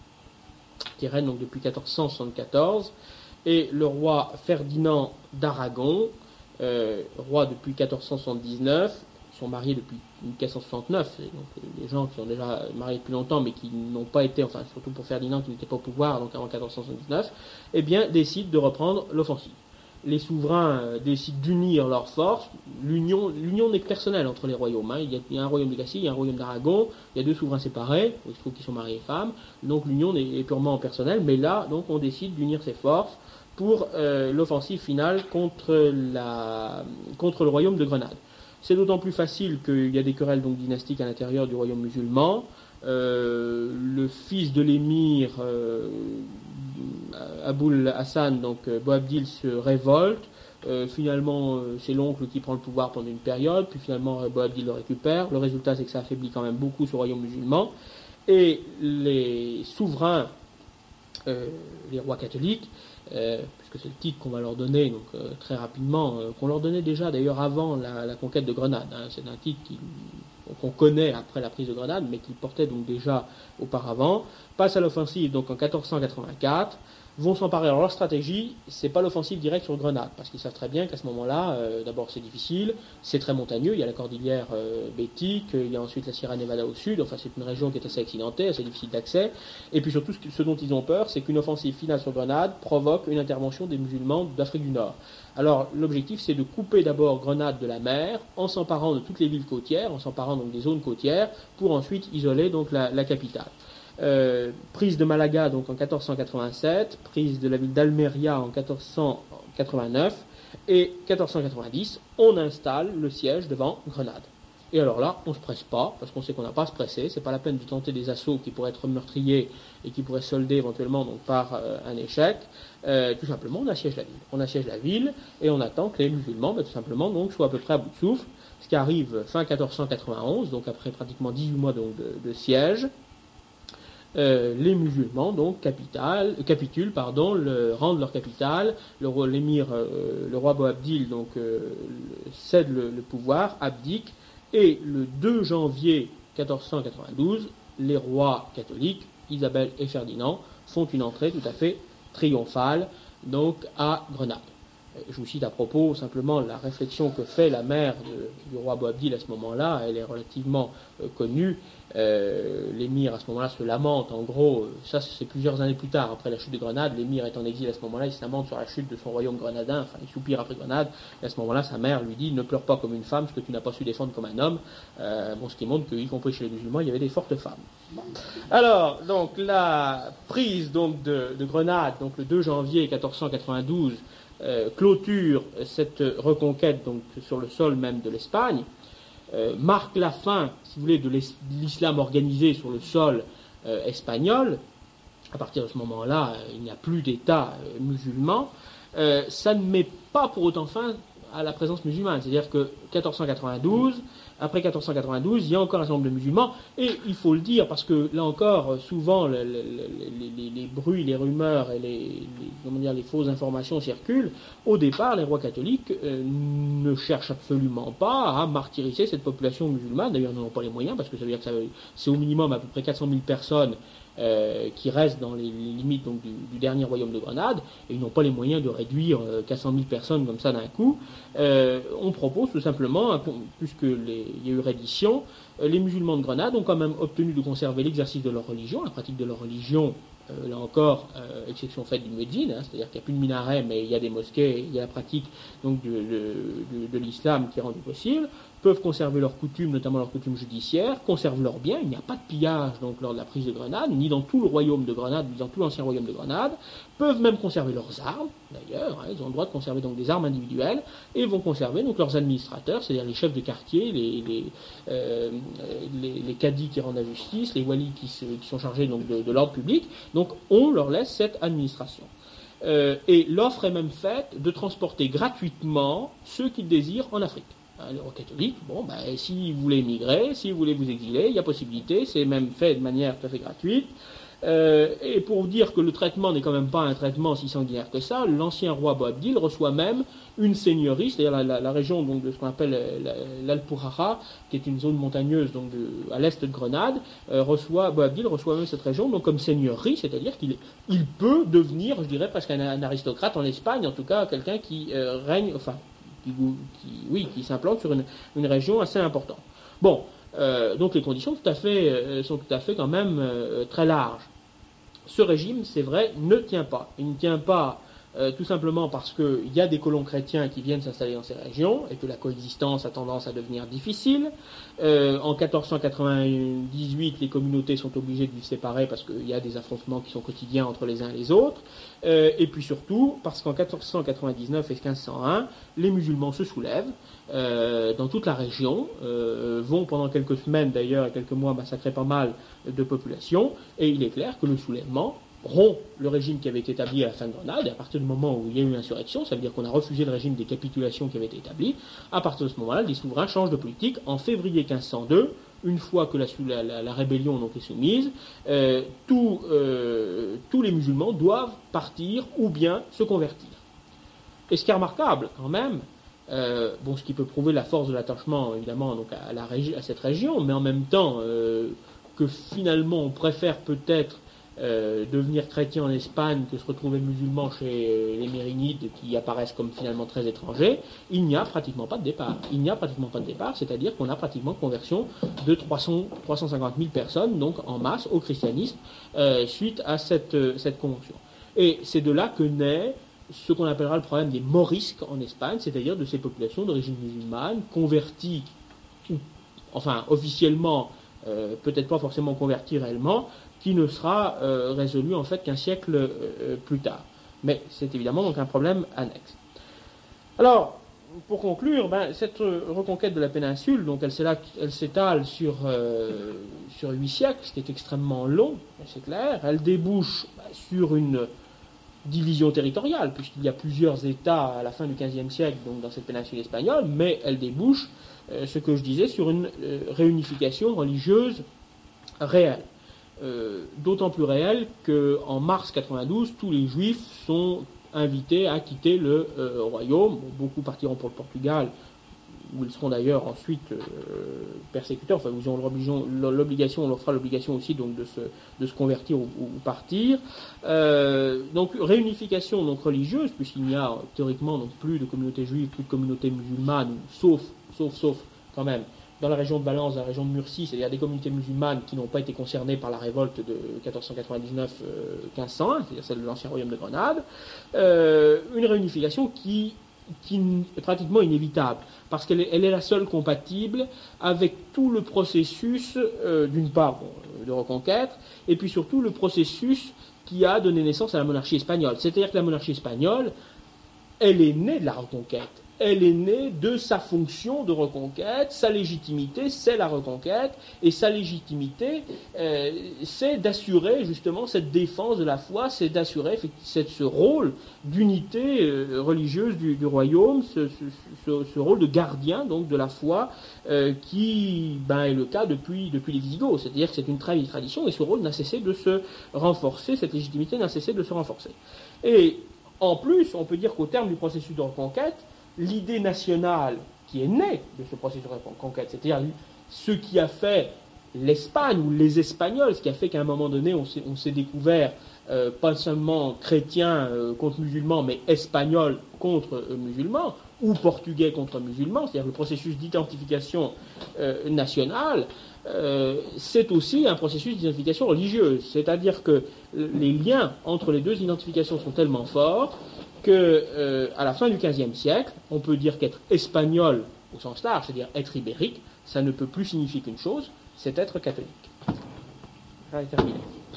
qui règne donc depuis quatorze cent soixante-quatorze, et le roi Ferdinand d'Aragon, euh, roi depuis quatorze cent soixante-dix-neuf, ils sont mariés depuis mille quatre cent soixante-neuf, et donc les gens qui sont déjà mariés depuis longtemps, mais qui n'ont pas été, enfin surtout pour Ferdinand qui n'était pas au pouvoir donc avant quatorze cent soixante-dix-neuf, eh bien décident de reprendre l'offensive. Les souverains euh, décident d'unir leurs forces. L'union, l'union n'est que personnelle entre les royaumes. Hein. Il, y a, il y a un royaume de Castille, il y a un royaume d'Aragon, il y a deux souverains séparés, il se trouve qu'ils sont mariés et femmes, donc l'union est, est purement personnelle, mais là, donc, on décide d'unir ses forces pour euh, l'offensive finale contre, la, contre le royaume de Grenade. C'est d'autant plus facile qu'il y a des querelles donc, dynastiques à l'intérieur du royaume musulman. Euh, le fils de l'émir euh, Aboul Hassan, donc euh, Boabdil, se révolte. Euh, finalement, euh, c'est l'oncle qui prend le pouvoir pendant une période, puis finalement euh, Boabdil le récupère. Le résultat, c'est que ça affaiblit quand même beaucoup ce royaume musulman. Et les souverains, euh, les rois catholiques, euh, puisque c'est le titre qu'on va leur donner donc, euh, très rapidement, euh, qu'on leur donnait déjà d'ailleurs avant la, la conquête de Grenade. Hein, c'est un titre qui qu'on connaît après la prise de Grenade, mais qui portait donc déjà auparavant, passent à l'offensive donc en quatorze cent quatre-vingt-quatre, vont s'emparer. Alors leur stratégie, c'est pas l'offensive directe sur Grenade, parce qu'ils savent très bien qu'à ce moment-là, euh, d'abord c'est difficile, c'est très montagneux, il y a la cordillère euh, bétique, il y a ensuite la Sierra Nevada au sud, enfin c'est une région qui est assez accidentée, assez difficile d'accès, et puis surtout ce dont ils ont peur, c'est qu'une offensive finale sur Grenade provoque une intervention des musulmans d'Afrique du Nord. Alors l'objectif c'est de couper d'abord Grenade de la mer, en s'emparant de toutes les villes côtières, en s'emparant donc des zones côtières, pour ensuite isoler donc la, la capitale. Euh, prise de Malaga donc en quatorze cent quatre-vingt-sept, prise de la ville d'Almeria en quatorze cent quatre-vingt-neuf, et quatorze cent quatre-vingt-dix, on installe le siège devant Grenade. Et alors là, on ne se presse pas, parce qu'on sait qu'on n'a pas à se presser, c'est pas la peine de tenter des assauts qui pourraient être meurtriers et qui pourraient solder éventuellement donc, par euh, un échec. Euh, tout simplement, on assiège la ville. On assiège la ville et on attend que les musulmans, ben, tout simplement, donc, soient à peu près à bout de souffle, ce qui arrive fin quatorze cent quatre-vingt-onze, donc après pratiquement dix-huit mois donc, de, de siège. Euh, les musulmans donc capital, euh, capitulent, pardon, le, rendent leur capitale. Le roi, l'émir, euh, le roi Boabdil donc euh, cède le, le pouvoir, abdique, et le deux janvier quatorze cent quatre-vingt-douze, les rois catholiques, Isabelle et Ferdinand, font une entrée tout à fait triomphale donc à Grenade. Je vous cite à propos simplement la réflexion que fait la mère de, du roi Boabdil à ce moment-là. Elle est relativement euh, connue. Euh, l'émir à ce moment-là se lamente. En gros, ça c'est plusieurs années plus tard, après la chute de Grenade. L'émir est en exil à ce moment-là. Il se lamente sur la chute de son royaume grenadin. Enfin, il soupire après Grenade. Et à ce moment-là, sa mère lui dit « Ne pleure pas comme une femme, ce que tu n'as pas su défendre comme un homme. Euh, » Bon, ce qui montre qu'y compris chez les musulmans, il y avait des fortes femmes. Alors, donc la prise donc de, de Grenade, donc le deux janvier quatorze cent quatre-vingt-douze. Euh, clôture cette reconquête donc sur le sol même de l'Espagne, euh, marque la fin, si vous voulez, de l'islam organisé sur le sol euh, espagnol. À partir de ce moment-là, euh, il n'y a plus d'État euh, musulman. Euh, ça ne met pas pour autant fin à la présence musulmane. C'est-à-dire que quatorze cent quatre-vingt-douze, après quatorze cent quatre-vingt-douze, il y a encore un certain nombre de musulmans, et il faut le dire, parce que là encore, souvent, le, le, les, les, les bruits, les rumeurs et les, les, comment dire, les fausses informations circulent. Au départ, les rois catholiques euh, ne cherchent absolument pas à martyriser cette population musulmane. D'ailleurs, ils n'en ont pas les moyens, parce que ça veut dire que ça, c'est au minimum à peu près quatre cent mille personnes Euh, qui restent dans les, les limites donc, du, du dernier royaume de Grenade, et ils n'ont pas les moyens de réduire euh, quatre cent mille personnes comme ça d'un coup. Euh, on propose tout simplement, puisque les, il y a eu reddition, euh, les musulmans de Grenade ont quand même obtenu de conserver l'exercice de leur religion, la pratique de leur religion. Euh, là encore, euh, exception faite du muezzin, hein, c'est-à-dire qu'il n'y a plus de minaret, mais il y a des mosquées, il y a la pratique donc, de, de, de, de l'islam qui est rendue possible, peuvent conserver leurs coutumes, notamment leurs coutumes judiciaires, conservent leurs biens, il n'y a pas de pillage donc, lors de la prise de Grenade, ni dans tout le royaume de Grenade, ni dans tout l'ancien royaume de Grenade, peuvent même conserver leurs armes, d'ailleurs, hein, ils ont le droit de conserver donc, des armes individuelles, et vont conserver donc, leurs administrateurs, c'est-à-dire les chefs de quartier, les, les, euh, les, les cadis qui rendent la justice, les walis qui, se, qui sont chargés donc, de, de l'ordre public. Donc on leur laisse cette administration. Euh, et l'offre est même faite de transporter gratuitement ceux qui désirent en Afrique. Hein, les rois catholiques, bon, ben, si vous voulez émigrer, si vous voulez vous exiler, il y a possibilité, c'est même fait de manière tout à fait gratuite. Euh, et pour vous dire que le traitement n'est quand même pas un traitement si sanguinaire que ça, l'ancien roi Boabdil reçoit même une seigneurie, c'est-à-dire la, la, la région donc, de ce qu'on appelle l'Alpujarra, qui est une zone montagneuse donc, de, à l'est de Grenade, euh, reçoit, Boabdil reçoit même cette région donc, comme seigneurie, c'est-à-dire qu'il il peut devenir, je dirais, presque un, un aristocrate en Espagne, en tout cas quelqu'un qui euh, règne, enfin, qui, qui, oui, qui s'implante sur une, une région assez importante. Bon, euh, donc les conditions tout à fait, euh, sont tout à fait quand même euh, très larges. Ce régime, c'est vrai, ne tient pas. Il ne tient pas euh, tout simplement parce qu'il y a des colons chrétiens qui viennent s'installer dans ces régions et que la coexistence a tendance à devenir difficile. Euh, en quatorze cent quatre-vingt-dix-huit, les communautés sont obligées de vivre séparées parce qu'il y a des affrontements qui sont quotidiens entre les uns et les autres. Euh, et puis surtout, parce qu'en quatorze cent quatre-vingt-dix-neuf et quinze cent un, les musulmans se soulèvent euh, dans toute la région, euh, vont pendant quelques semaines d'ailleurs et quelques mois massacrer pas mal de populations, et il est clair que le soulèvement rompt le régime qui avait été établi à la fin de Grenade, et à partir du moment où il y a eu une insurrection, ça veut dire qu'on a refusé le régime des capitulations qui avait été établi, à partir de ce moment-là, les souverains changent de politique. En février quinze cent deux, une fois que la, la, la, la rébellion donc, est soumise, euh, tout, euh, tous les musulmans doivent partir ou bien se convertir. Et ce qui est remarquable quand même, euh, bon, ce qui peut prouver la force de l'attachement évidemment donc, à, la régi- à cette région, mais en même temps euh, que finalement on préfère peut-être Euh, devenir chrétien en Espagne que se retrouver musulman chez euh, les Mérinides qui apparaissent comme finalement très étrangers, il n'y a pratiquement pas de départ. Il n'y a pratiquement pas de départ, c'est-à-dire qu'on a pratiquement conversion de trois cents, trois cent cinquante mille personnes, donc en masse, au christianisme, euh, suite à cette, euh, cette convention. Et c'est de là que naît ce qu'on appellera le problème des morisques en Espagne, c'est-à-dire de ces populations d'origine musulmane, converties, ou, enfin officiellement, euh, peut-être pas forcément converties réellement, qui ne sera euh, résolu en fait qu'un siècle euh, plus tard. Mais c'est évidemment donc un problème annexe. Alors, pour conclure, ben, cette reconquête de la péninsule, donc elle, elle s'étale sur, euh, sur huit siècles, ce qui est extrêmement long, c'est clair. Elle débouche ben, sur une division territoriale, puisqu'il y a plusieurs États à la fin du quinzième siècle donc, dans cette péninsule espagnole, mais elle débouche, euh, ce que je disais, sur une euh, réunification religieuse réelle. Euh, d'autant plus réel qu'en mars quatre-vingt-douze, tous les Juifs sont invités à quitter le euh, royaume. Bon, beaucoup partiront pour le Portugal, où ils seront d'ailleurs ensuite euh, persécuteurs, enfin ils ont l'obligation, on leur fera l'obligation aussi donc de se, de se convertir ou, ou partir. Euh, donc réunification donc religieuse, puisqu'il n'y a théoriquement donc plus de communauté juive, plus de communauté musulmane, sauf, sauf, sauf quand même dans la région de Valence, dans la région de Murcie, c'est-à-dire des communautés musulmanes qui n'ont pas été concernées par la révolte de quatorze cent quatre-vingt-dix-neuf à quinze cent un, c'est-à-dire celle de l'ancien royaume de Grenade, euh, une réunification qui, qui est pratiquement inévitable, parce qu'elle est, elle est la seule compatible avec tout le processus, euh, d'une part, bon, de reconquête, et puis surtout le processus qui a donné naissance à la monarchie espagnole. C'est-à-dire que la monarchie espagnole, elle est née de la reconquête. Elle est née de sa fonction de reconquête, sa légitimité, c'est la reconquête, et sa légitimité, euh, c'est d'assurer justement cette défense de la foi, c'est d'assurer ce rôle d'unité euh, religieuse du, du royaume, ce, ce, ce, ce rôle de gardien donc de la foi, euh, qui ben, est le cas depuis, depuis les Visigoths, c'est-à-dire que c'est une très vieille tradition, et ce rôle n'a cessé de se renforcer, cette légitimité n'a cessé de se renforcer. Et en plus, on peut dire qu'au terme du processus de reconquête, l'idée nationale qui est née de ce processus de reconquête, c'est-à-dire ce qui a fait l'Espagne ou les Espagnols, ce qui a fait qu'à un moment donné on s'est, on s'est découvert euh, pas seulement chrétiens euh, contre musulmans, mais espagnols contre euh, musulmans, ou portugais contre musulmans, c'est-à-dire le processus d'identification euh, nationale, euh, c'est aussi un processus d'identification religieuse, c'est-à-dire que les liens entre les deux identifications sont tellement forts que, euh, à la fin du quinzième siècle, on peut dire qu'être espagnol au sens large, c'est-à-dire être ibérique, ça ne peut plus signifier qu'une chose, c'est être catholique. Ça est terminé.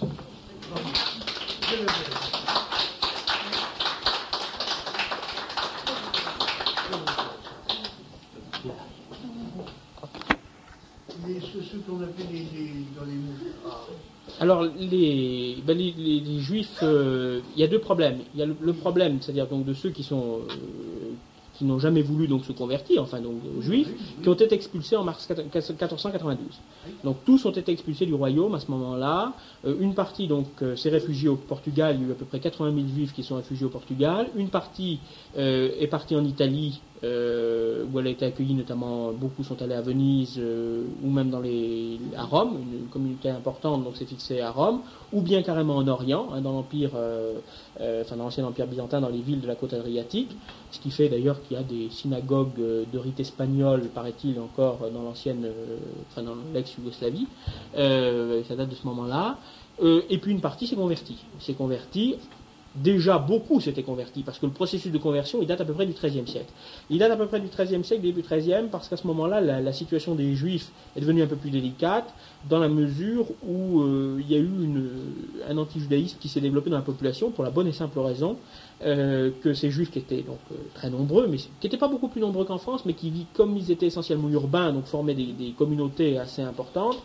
Les, ceux, ceux qu'on appelle les, les, dans les... Ah. Alors, les, ben les, les, les juifs, euh, il y a deux problèmes. Il y a le, le problème, c'est-à-dire donc de ceux qui sont euh, qui n'ont jamais voulu donc se convertir, enfin donc euh, juifs, qui ont été expulsés en mars quatorze cent quatre-vingt-douze. Donc tous ont été expulsés du royaume à ce moment-là. Euh, une partie donc euh, s'est réfugiée au Portugal. Il y a eu à peu près quatre-vingt mille juifs qui sont réfugiés au Portugal. Une partie euh, est partie en Italie, euh, où elle a été accueillie, notamment beaucoup sont allés à Venise euh, ou même dans les, à Rome, une, une communauté importante donc s'est fixée à Rome, ou bien carrément en Orient, hein, dans l'empire, euh, euh, enfin dans l'ancien empire byzantin, dans les villes de la côte adriatique, ce qui fait d'ailleurs qu'il y a des synagogues de rite espagnol, paraît-il encore dans l'ancienne, euh, enfin dans l'ex-Yougoslavie, euh, ça date de ce moment-là. Euh, et puis une partie s'est convertie, s'est convertie. Déjà, beaucoup s'étaient convertis, parce que le processus de conversion, il date à peu près du treizième siècle. Il date à peu près du treizième siècle, début treizième, parce qu'à ce moment-là, la, la situation des Juifs est devenue un peu plus délicate, dans la mesure où euh, il y a eu une, un anti-judaïsme qui s'est développé dans la population, pour la bonne et simple raison euh, que ces Juifs qui étaient donc euh, très nombreux, mais qui n'étaient pas beaucoup plus nombreux qu'en France, mais qui, comme ils étaient essentiellement urbains, donc formaient des, des communautés assez importantes,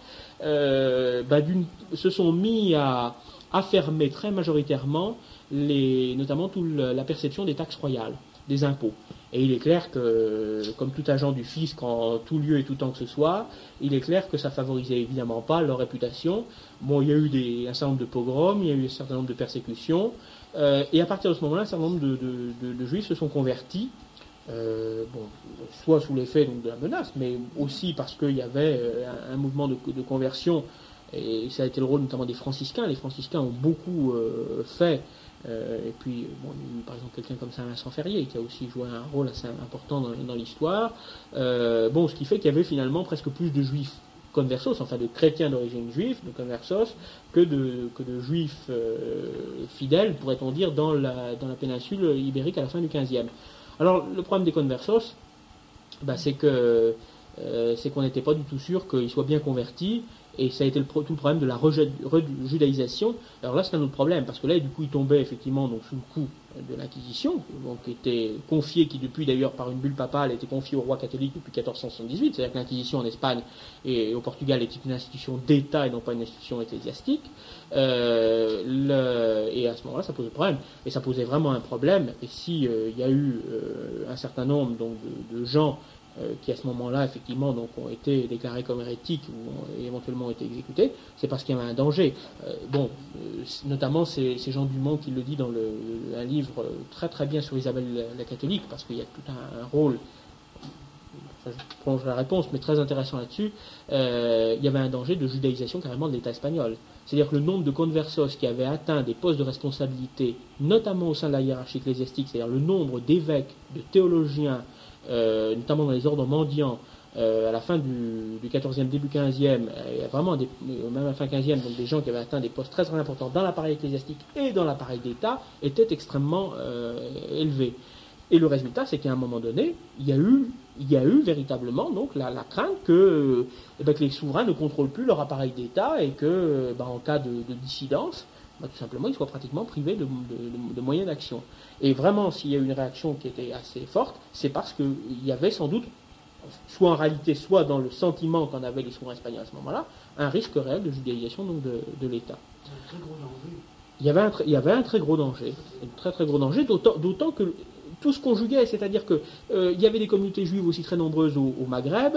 euh, bah, d'une, se sont mis à affirmer très majoritairement Les, notamment toute la perception des taxes royales, des impôts. Et il est clair que, comme tout agent du fisc en tout lieu et tout temps que ce soit, il est clair que ça favorisait évidemment pas leur réputation. Bon, il y a eu des, un certain nombre de pogroms, il y a eu un certain nombre de persécutions, euh, et à partir de ce moment-là, un certain nombre de, de, de, de juifs se sont convertis, euh, bon, soit sous l'effet donc, de la menace, mais aussi parce qu'il y avait un, un mouvement de, de conversion, et ça a été le rôle notamment des franciscains. Les franciscains ont beaucoup euh, fait. Euh, et puis, bon, il y a eu par exemple quelqu'un comme Saint-Vincent Ferrier qui a aussi joué un rôle assez important dans, dans l'histoire. Euh, bon, ce qui fait qu'il y avait finalement presque plus de juifs conversos, enfin de chrétiens d'origine juive, de conversos, que de, que de juifs euh, fidèles, pourrait-on dire, dans la, dans la péninsule ibérique à la fin du quinzième. Alors, le problème des conversos, bah, c'est que euh, c'est qu'on n'était pas du tout sûr qu'ils soient bien convertis. Et ça a été le, tout le problème de la rejudaïsation. Alors là, c'est un autre problème, parce que là, du coup, il tombait effectivement donc, sous le coup de l'Inquisition, donc qui était confiée, qui depuis d'ailleurs par une bulle papale, était confiée au roi catholique depuis quatorze cent soixante-dix-huit. C'est-à-dire que l'Inquisition en Espagne et au Portugal était une institution d'État et non pas une institution ecclésiastique. Euh, le, et à ce moment-là, ça posait problème. Et ça posait vraiment un problème. Et si euh, il y a eu euh, un certain nombre donc, de, de gens qui à ce moment-là, effectivement, donc, ont été déclarés comme hérétiques ou ont éventuellement été exécutés, c'est parce qu'il y avait un danger. Euh, bon, euh, notamment, c'est, c'est Jean Dumont qui le dit dans le, un livre très très bien sur Isabelle la, la catholique, parce qu'il y a tout un, un rôle ça, je prolonge la réponse, mais très intéressant là-dessus, euh, il y avait un danger de judaïsation carrément de l'État espagnol. C'est-à-dire que le nombre de conversos qui avaient atteint des postes de responsabilité, notamment au sein de la hiérarchie ecclésiastique, c'est-à-dire le nombre d'évêques, de théologiens, euh, notamment dans les ordres mendiants, euh, à la fin du, du quatorzième, début quinzième, il y a vraiment des, même à la fin quinzième, donc des gens qui avaient atteint des postes très très importants dans l'appareil ecclésiastique et dans l'appareil d'État, étaient extrêmement euh, élevés. Et le résultat, c'est qu'à un moment donné, il y a eu, il y a eu véritablement donc la, la crainte que, eh ben, que les souverains ne contrôlent plus leur appareil d'État et que, ben, en cas de, de dissidence, ben, tout simplement, ils soient pratiquement privés de, de, de, de moyens d'action. Et vraiment, s'il y a eu une réaction qui était assez forte, c'est parce qu'il y avait sans doute, soit en réalité, soit dans le sentiment qu'en avaient les souverains espagnols à ce moment-là, un risque réel de judaïsation donc, de, de l'État. C'est un très gros danger. Il y avait un, il y avait un très gros danger, un très très gros danger, d'autant, d'autant que tout se conjuguait, c'est-à-dire que euh, il y avait des communautés juives aussi très nombreuses au, au Maghreb,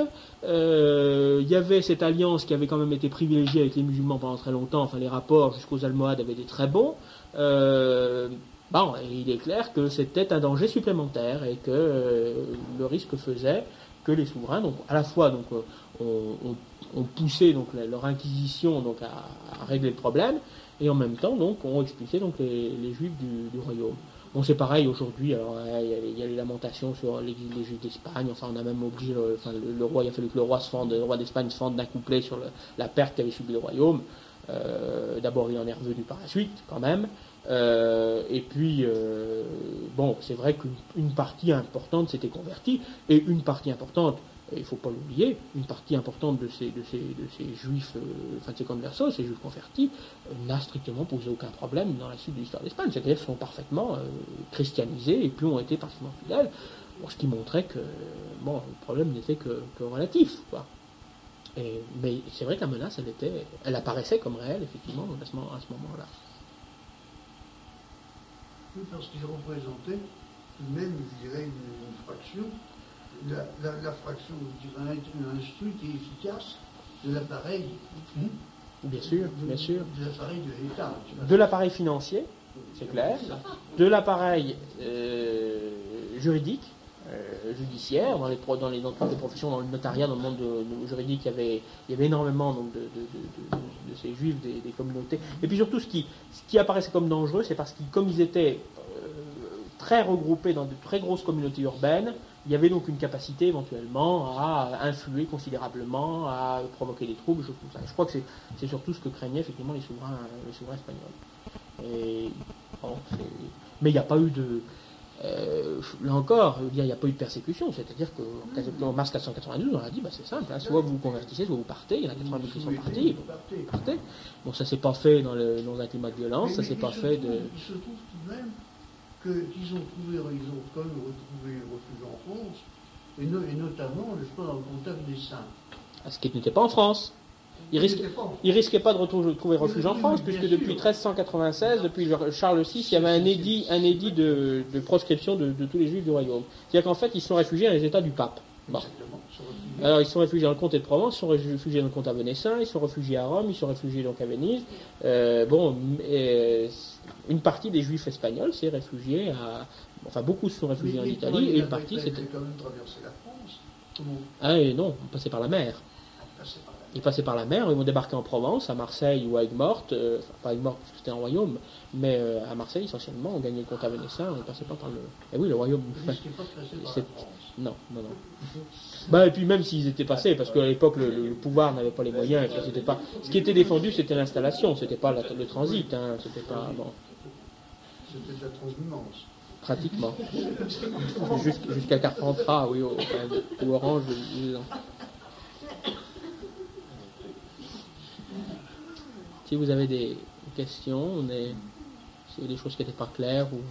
euh, il y avait cette alliance qui avait quand même été privilégiée avec les musulmans pendant très longtemps, enfin les rapports jusqu'aux Almohades avaient été très bons. Euh, bon, il est clair que c'était un danger supplémentaire et que euh, le risque faisait que les souverains, donc à la fois donc ont, ont, ont poussé donc leur inquisition donc à, à régler le problème et en même temps donc ont expulsé donc les, les juifs du, du royaume. Bon, c'est pareil aujourd'hui, alors il y, a, il y a les lamentations sur l'exil des Juifs d'Espagne, enfin on a même obligé, le, enfin, le, le roi, il a fallu que le roi se fende, le roi d'Espagne se fende d'un couplet sur le, la perte qu'avait subi le royaume. Euh, d'abord il en est revenu par la suite, quand même. Euh, et puis, euh, bon, c'est vrai qu'une partie importante s'était convertie, et une partie importante, il ne faut pas l'oublier, une partie importante de ces, de ces, de ces juifs, euh, enfin de ces conversos, ces juifs convertis, euh, n'a strictement posé aucun problème dans la suite de l'histoire d'Espagne. C'est-à-dire qu'ils sont parfaitement euh, christianisés et puis ont été parfaitement fidèles, bon, ce qui montrait que bon, le problème n'était que, que relatif, quoi. Et, mais c'est vrai que la menace, elle, était, elle apparaissait comme réelle, effectivement, à ce, moment, à ce moment-là. Oui, parce qu'ils représentaient même, je dirais, une, une fraction, la, la, la fraction, je dirais, instruite et efficace de l'appareil. Bien sûr, de, bien sûr. De l'appareil de l'État. De l'appareil financier, c'est clair. De l'appareil euh, juridique, euh, judiciaire, dans, les, dans, les, dans toutes les professions, dans le notariat, dans le monde de, de juridique, il y, avait, il y avait énormément donc, de, de, de, de, de ces juifs, des, des communautés. Et puis surtout, ce qui, ce qui apparaissait comme dangereux, c'est parce que comme ils étaient euh, très regroupés dans de très grosses communautés urbaines, il y avait donc une capacité éventuellement à influer considérablement, à provoquer des troubles, choses comme ça. Je crois que c'est, c'est surtout ce que craignaient effectivement les souverains, les souverains espagnols. Et, bon, mais il n'y a pas eu de... Euh, là encore, il n'y a pas eu de persécution, c'est-à-dire qu'en mars quatre cent quatre-vingt-douze, on a dit, bah, c'est simple, hein, soit vous vous convertissez, soit vous partez, il y en a quatre-vingt-douze qui sont partis, vous partez. Bon, ça ne s'est pas fait dans, le, dans un climat de violence, mais ça ne s'est pas fait de... Il se trouve tout de même qu'ils ont trouvé, ils ont quand même retrouvé refuge en France, et, no, et notamment, je crois, dans le contact des saints. À ce qui n'était pas en France. Il ne risquait, risquait pas de retrouver, trouver refuge en France, puisque depuis treize cent quatre-vingt-seize, depuis Charles six, il y avait un édit, un édit de, de proscription de, de tous les juifs du royaume. C'est-à-dire qu'en fait, ils sont réfugiés dans les États du pape. Bon. Alors, ils sont réfugiés dans le comté de Provence, ils sont réfugiés dans le comté venessin, ils sont réfugiés à Rome, ils sont réfugiés donc à Venise. Euh, bon, et une partie des juifs espagnols s'est réfugiée à... Enfin, beaucoup se sont réfugiés en Italie, et une partie c'était... quand même traversé la France. Comment... Ah, et non, on passait par la mer. Ils passaient par la mer, ils vont débarquer en Provence, à Marseille ou à Aigues-Mortes, euh, enfin pas Aigues-Mortes parce que c'était un royaume, mais euh, à Marseille essentiellement, on gagnait le comté venessin, on ne passait pas par le... Et oui, le royaume... Enfin, c'est... Non, non, non. Bah, et puis même s'ils étaient passés, parce qu'à l'époque le, le, le pouvoir n'avait pas les moyens, et que c'était pas... Ce qui était défendu, c'était l'installation, c'était pas la, le transit, hein, c'était pas... Bon. C'était de la transhumance. Pratiquement. Jusqu', jusqu'à Carpentras, oui, au, ou Orange, disons. Si vous avez des questions, des, si vous avez des choses qui n'étaient pas claires ou...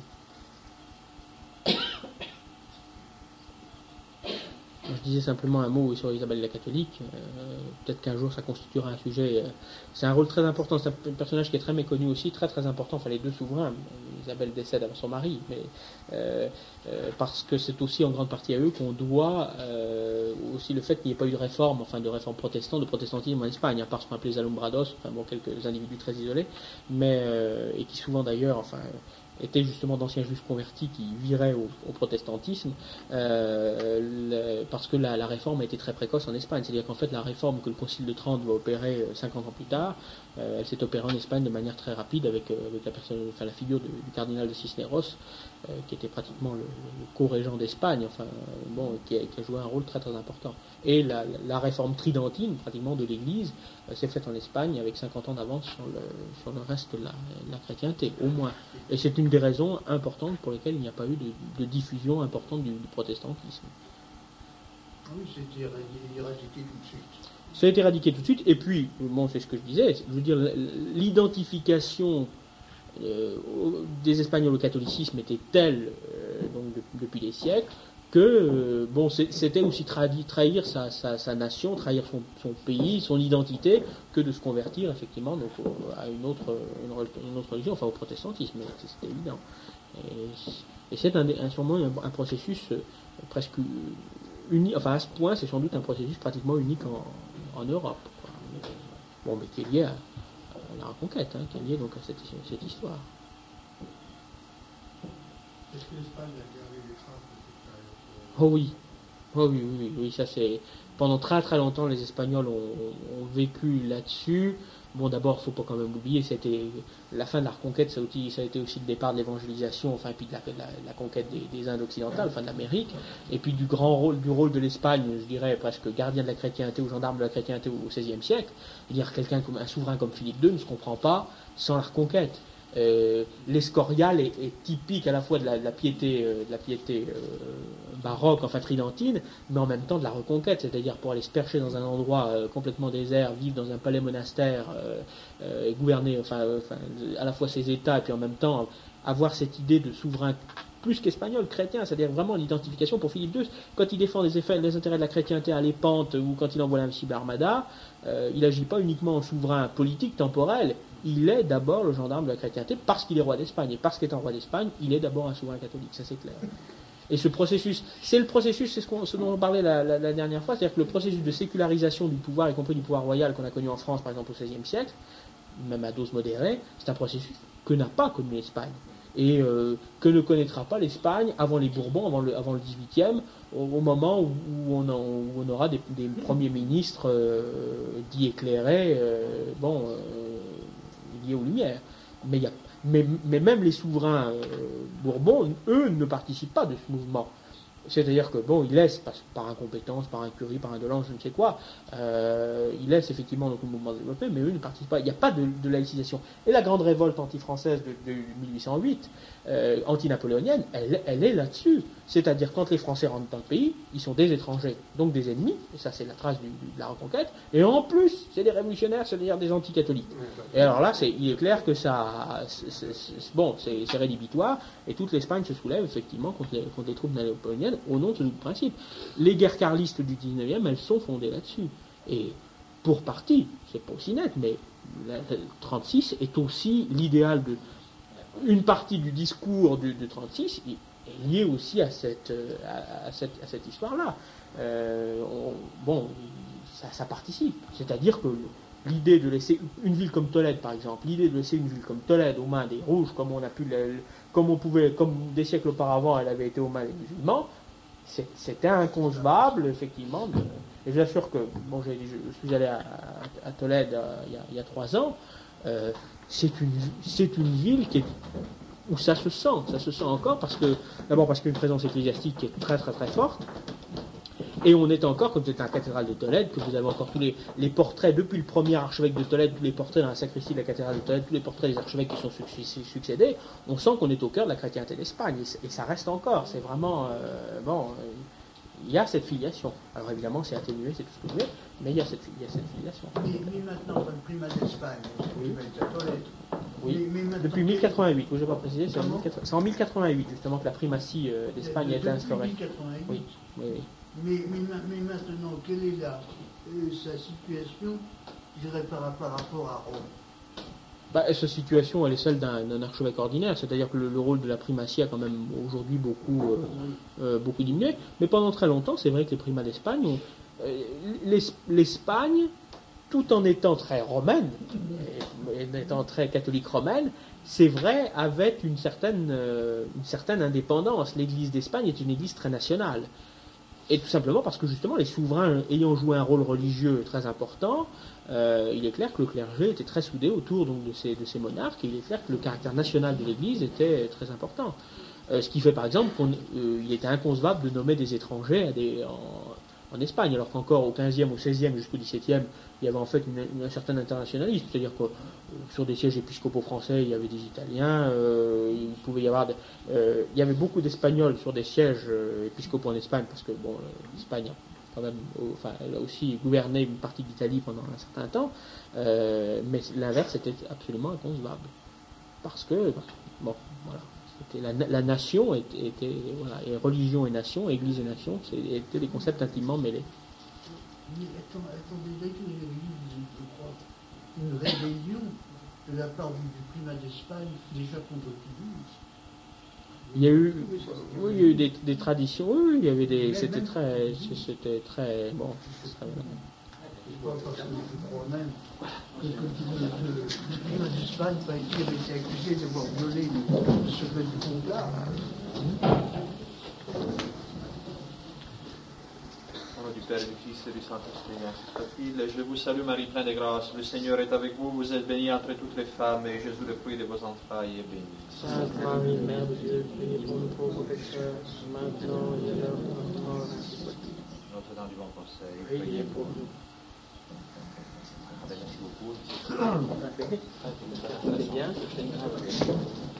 Je disais simplement un mot sur Isabelle la catholique. Euh, peut-être qu'un jour ça constituera un sujet. Euh, c'est un rôle très important. C'est un personnage qui est très méconnu aussi, très très important. Enfin, les deux souverains. Isabelle décède avant son mari, mais euh, euh, parce que c'est aussi en grande partie à eux qu'on doit euh, aussi le fait qu'il n'y ait pas eu de réforme, enfin de réforme protestante, de protestantisme en Espagne, à part ce qu'on appelait les Alumbrados, enfin bon, quelques individus très isolés, mais euh, et qui souvent d'ailleurs, enfin. étaient justement d'anciens juifs convertis qui viraient au, au protestantisme, euh, le, parce que la, la réforme a été très précoce en Espagne. C'est-à-dire qu'en fait, la réforme que le Concile de Trente va opérer cinquante ans plus tard, euh, elle s'est opérée en Espagne de manière très rapide avec, euh, avec la, personne, enfin, la figure de, du cardinal de Cisneros, euh, qui était pratiquement le, le co-régent d'Espagne, enfin, bon, qui a, qui a joué un rôle très très important. Et la, la réforme tridentine, pratiquement, de l'Église, euh, s'est faite en Espagne avec cinquante ans d'avance sur le, sur le reste de la, de la chrétienté, au moins. Et c'est une des raisons importantes pour lesquelles il n'y a pas eu de, de diffusion importante du, du protestantisme. Oui, c'était éradiqué tout de suite. Ça a été éradiqué tout de suite, et puis, bon, c'est ce que je disais, je veux dire, l'identification euh, des Espagnols au catholicisme était telle, euh, donc, de, depuis des siècles, que, euh, bon, c'était aussi trahir, trahir sa, sa, sa nation, trahir son, son pays, son identité, que de se convertir, effectivement, donc, à une autre, une, une autre religion, enfin, au protestantisme, c'était évident. Et, et c'est un, un, sûrement un, un processus euh, presque unique, enfin, à ce point, c'est sans doute un processus pratiquement unique en en Europe, quoi. Mais, bon, mais qui est lié à, à la reconquête, hein, qui est lié donc à cette, cette histoire. Est-ce que l'Espagne a gardé les traces de cette période? Oh oui, oh oui, oui, oui, oui, ça c'est... Pendant très très longtemps, les Espagnols ont, ont vécu là-dessus. Bon, d'abord, il ne faut pas quand même oublier, c'était la fin de la reconquête, ça a, aussi, ça a été aussi le départ de l'évangélisation, enfin, puis de la, de la, de la conquête des, des Indes occidentales, enfin de l'Amérique, et puis du grand rôle, du rôle de l'Espagne, je dirais presque gardien de la chrétienté ou gendarme de la chrétienté au seizième siècle. C'est-à-dire quelqu'un comme un souverain comme Philippe deux ne se comprend pas sans la reconquête. Euh, L'Escorial est, est typique à la fois de la, de la piété, euh, de la piété euh, baroque, enfin tridentine, mais en même temps de la reconquête, c'est-à-dire pour aller se percher dans un endroit euh, complètement désert, vivre dans un palais monastère, euh, euh, et gouverner, enfin, euh, enfin, à la fois ses États, et puis en même temps avoir cette idée de souverain plus qu'espagnol, chrétien, c'est-à-dire vraiment l'identification pour Philippe deux. Quand il défend les, effets, les intérêts de la chrétienté à l'épante ou quand il envoie l'invincible armada, euh, il n'agit pas uniquement en souverain politique, temporel, il est d'abord le gendarme de la chrétienté parce qu'il est roi d'Espagne. Et parce qu'étant roi d'Espagne, il est d'abord un souverain catholique, ça c'est clair. Et ce processus, c'est le processus, c'est ce, qu'on, ce dont on parlait la, la, la dernière fois, c'est-à-dire que le processus de sécularisation du pouvoir, y compris du pouvoir royal qu'on a connu en France par exemple au seizième siècle, même à dose modérée, c'est un processus que n'a pas connu l'Espagne. Et euh, que ne connaîtra pas l'Espagne avant les Bourbons, avant le, avant le dix-huitième, au, au moment où, où, on, en, où on aura des, des premiers ministres euh, dits éclairés, euh, bon, euh, liés aux Lumières. Mais, y a, mais, mais même les souverains euh, Bourbons, eux, ne participent pas de ce mouvement. C'est-à-dire que, bon, ils laissent, par, par incompétence, par incurie, par indolence, je ne sais quoi, euh, ils laissent effectivement donc, le mouvement développer, mais eux ne participent pas. Il n'y a pas de, de laïcisation. Et la grande révolte anti-française de, de mille huit cent huit, euh, anti-napoléonienne, elle, elle est là-dessus. C'est-à-dire, quand les Français rentrent dans le pays, ils sont des étrangers, donc des ennemis, et ça c'est la trace du, du, de la reconquête, et en plus, c'est des révolutionnaires, c'est-à-dire des anticatholiques. Et alors là, c'est, il est clair que ça, c'est, c'est, c'est, bon, c'est, c'est rédhibitoire, et toute l'Espagne se soulève effectivement contre les, contre les troupes napoléoniennes au nom de ce principe. Les guerres carlistes du dix-neuvième, elles sont fondées là-dessus. Et pour partie, c'est pas aussi net, mais le trente-six est aussi l'idéal de... Une partie du discours de, de trente-six est liée aussi à cette, à, à cette, à cette histoire-là. Euh, on, bon, ça, ça participe. C'est-à-dire que l'idée de laisser une ville comme Tolède, par exemple, l'idée de laisser une ville comme Tolède aux mains des Rouges, comme on a pu, le, comme on pouvait, comme des siècles auparavant, elle avait été aux mains des musulmans, c'est, c'était inconcevable, effectivement. De, et je vous assure que, bon, j'ai, je suis allé à, à, à Tolède euh, il, y a, il y a trois ans. Euh, c'est une, c'est une ville qui est, où ça se sent, ça se sent encore, parce que, d'abord parce qu'il y a une présence ecclésiastique qui est très très très forte. Et on est encore, comme c'est la cathédrale de Tolède, que vous avez encore tous les, les portraits, depuis le premier archevêque de Tolède, tous les portraits dans la sacristie de la cathédrale de Tolède, tous les portraits des archevêques qui sont succédés, on sent qu'on est au cœur de la chrétienté d'Espagne. Et, et ça reste encore. C'est vraiment... Euh, bon, euh, il y a cette filiation. Alors évidemment, c'est atténué, c'est tout ce que vous voulez, mais il y a cette, il y a cette filiation. Mais, mais maintenant, le primat d'Espagne, oui. C'est à Tolède. Oui, mais, mais depuis mille quatre-vingt-huit, oui, je n'ai pas précisé, c'est en, c'est en mille quatre-vingt-huit justement que la primatie euh, d'Espagne a été instaurée. mille quatre-vingt-huit. Oui, oui, oui. Mais, mais, mais maintenant, quelle est la, euh, sa situation, je dirais, par, par rapport à Rome? Bah, sa situation, elle est celle d'un, d'un archevêque ordinaire, c'est-à-dire que le, le rôle de la primatie a quand même aujourd'hui beaucoup, euh, euh, beaucoup diminué. Mais pendant très longtemps, c'est vrai que les primats d'Espagne ont, euh, l'Espagne tout en étant très romaine, et en étant très catholique romaine, c'est vrai, avait une certaine, euh, une certaine indépendance. L'Église d'Espagne est une Église très nationale. Et tout simplement parce que justement, les souverains ayant joué un rôle religieux très important, euh, il est clair que le clergé était très soudé autour donc, de, ces, de ces monarques, et il est clair que le caractère national de l'Église était très important. Euh, ce qui fait par exemple qu'il euh, était inconcevable de nommer des étrangers à des, en, en Espagne, alors qu'encore au quinzième, au seizième jusqu'au dix-septième, il y avait en fait une, une, un certain internationalisme, c'est-à-dire que euh, sur des sièges épiscopaux français, il y avait des Italiens, euh, il pouvait y avoir, des, euh, il y avait beaucoup d'Espagnols sur des sièges euh, épiscopaux en Espagne, parce que bon, l'Espagne a quand même, enfin, elle a aussi gouverné une partie d'Italie pendant un certain temps, euh, mais l'inverse était absolument inconcevable, parce que, bon, voilà. La, la nation était, était voilà, et religion et nation, église et nation, c'était des concepts intimement mêlés. Mais attends, attendez, dès que j'ai vu, je crois, une rébellion de la part du, du primat d'Espagne déjà contre Toulouse. Il y a eu, oui, il y a eu des, des traditions, oui, il y avait des, c'était très, c'était très, bon, c'est très bien. Je crois parce que je crois même que, que, que, que le primat d'Espagne qui avait été accusé d'avoir violé le secret du conclave. Au nom du Père, du Fils et du Saint-Esprit, ainsi soit-il. Je vous salue, Marie pleine de grâce. Le Seigneur est avec vous. Vous êtes bénie entre toutes les femmes, et Jésus, le fruit de vos entrailles, est béni. Sainte Marie, Mère de Dieu, priez pour nous pauvres pécheurs, maintenant et à l'heure de notre mort, ainsi soit-il. Notre-Dame du bon conseil, Priez pour nous. Merci beaucoup. C'est bien, c'est bien.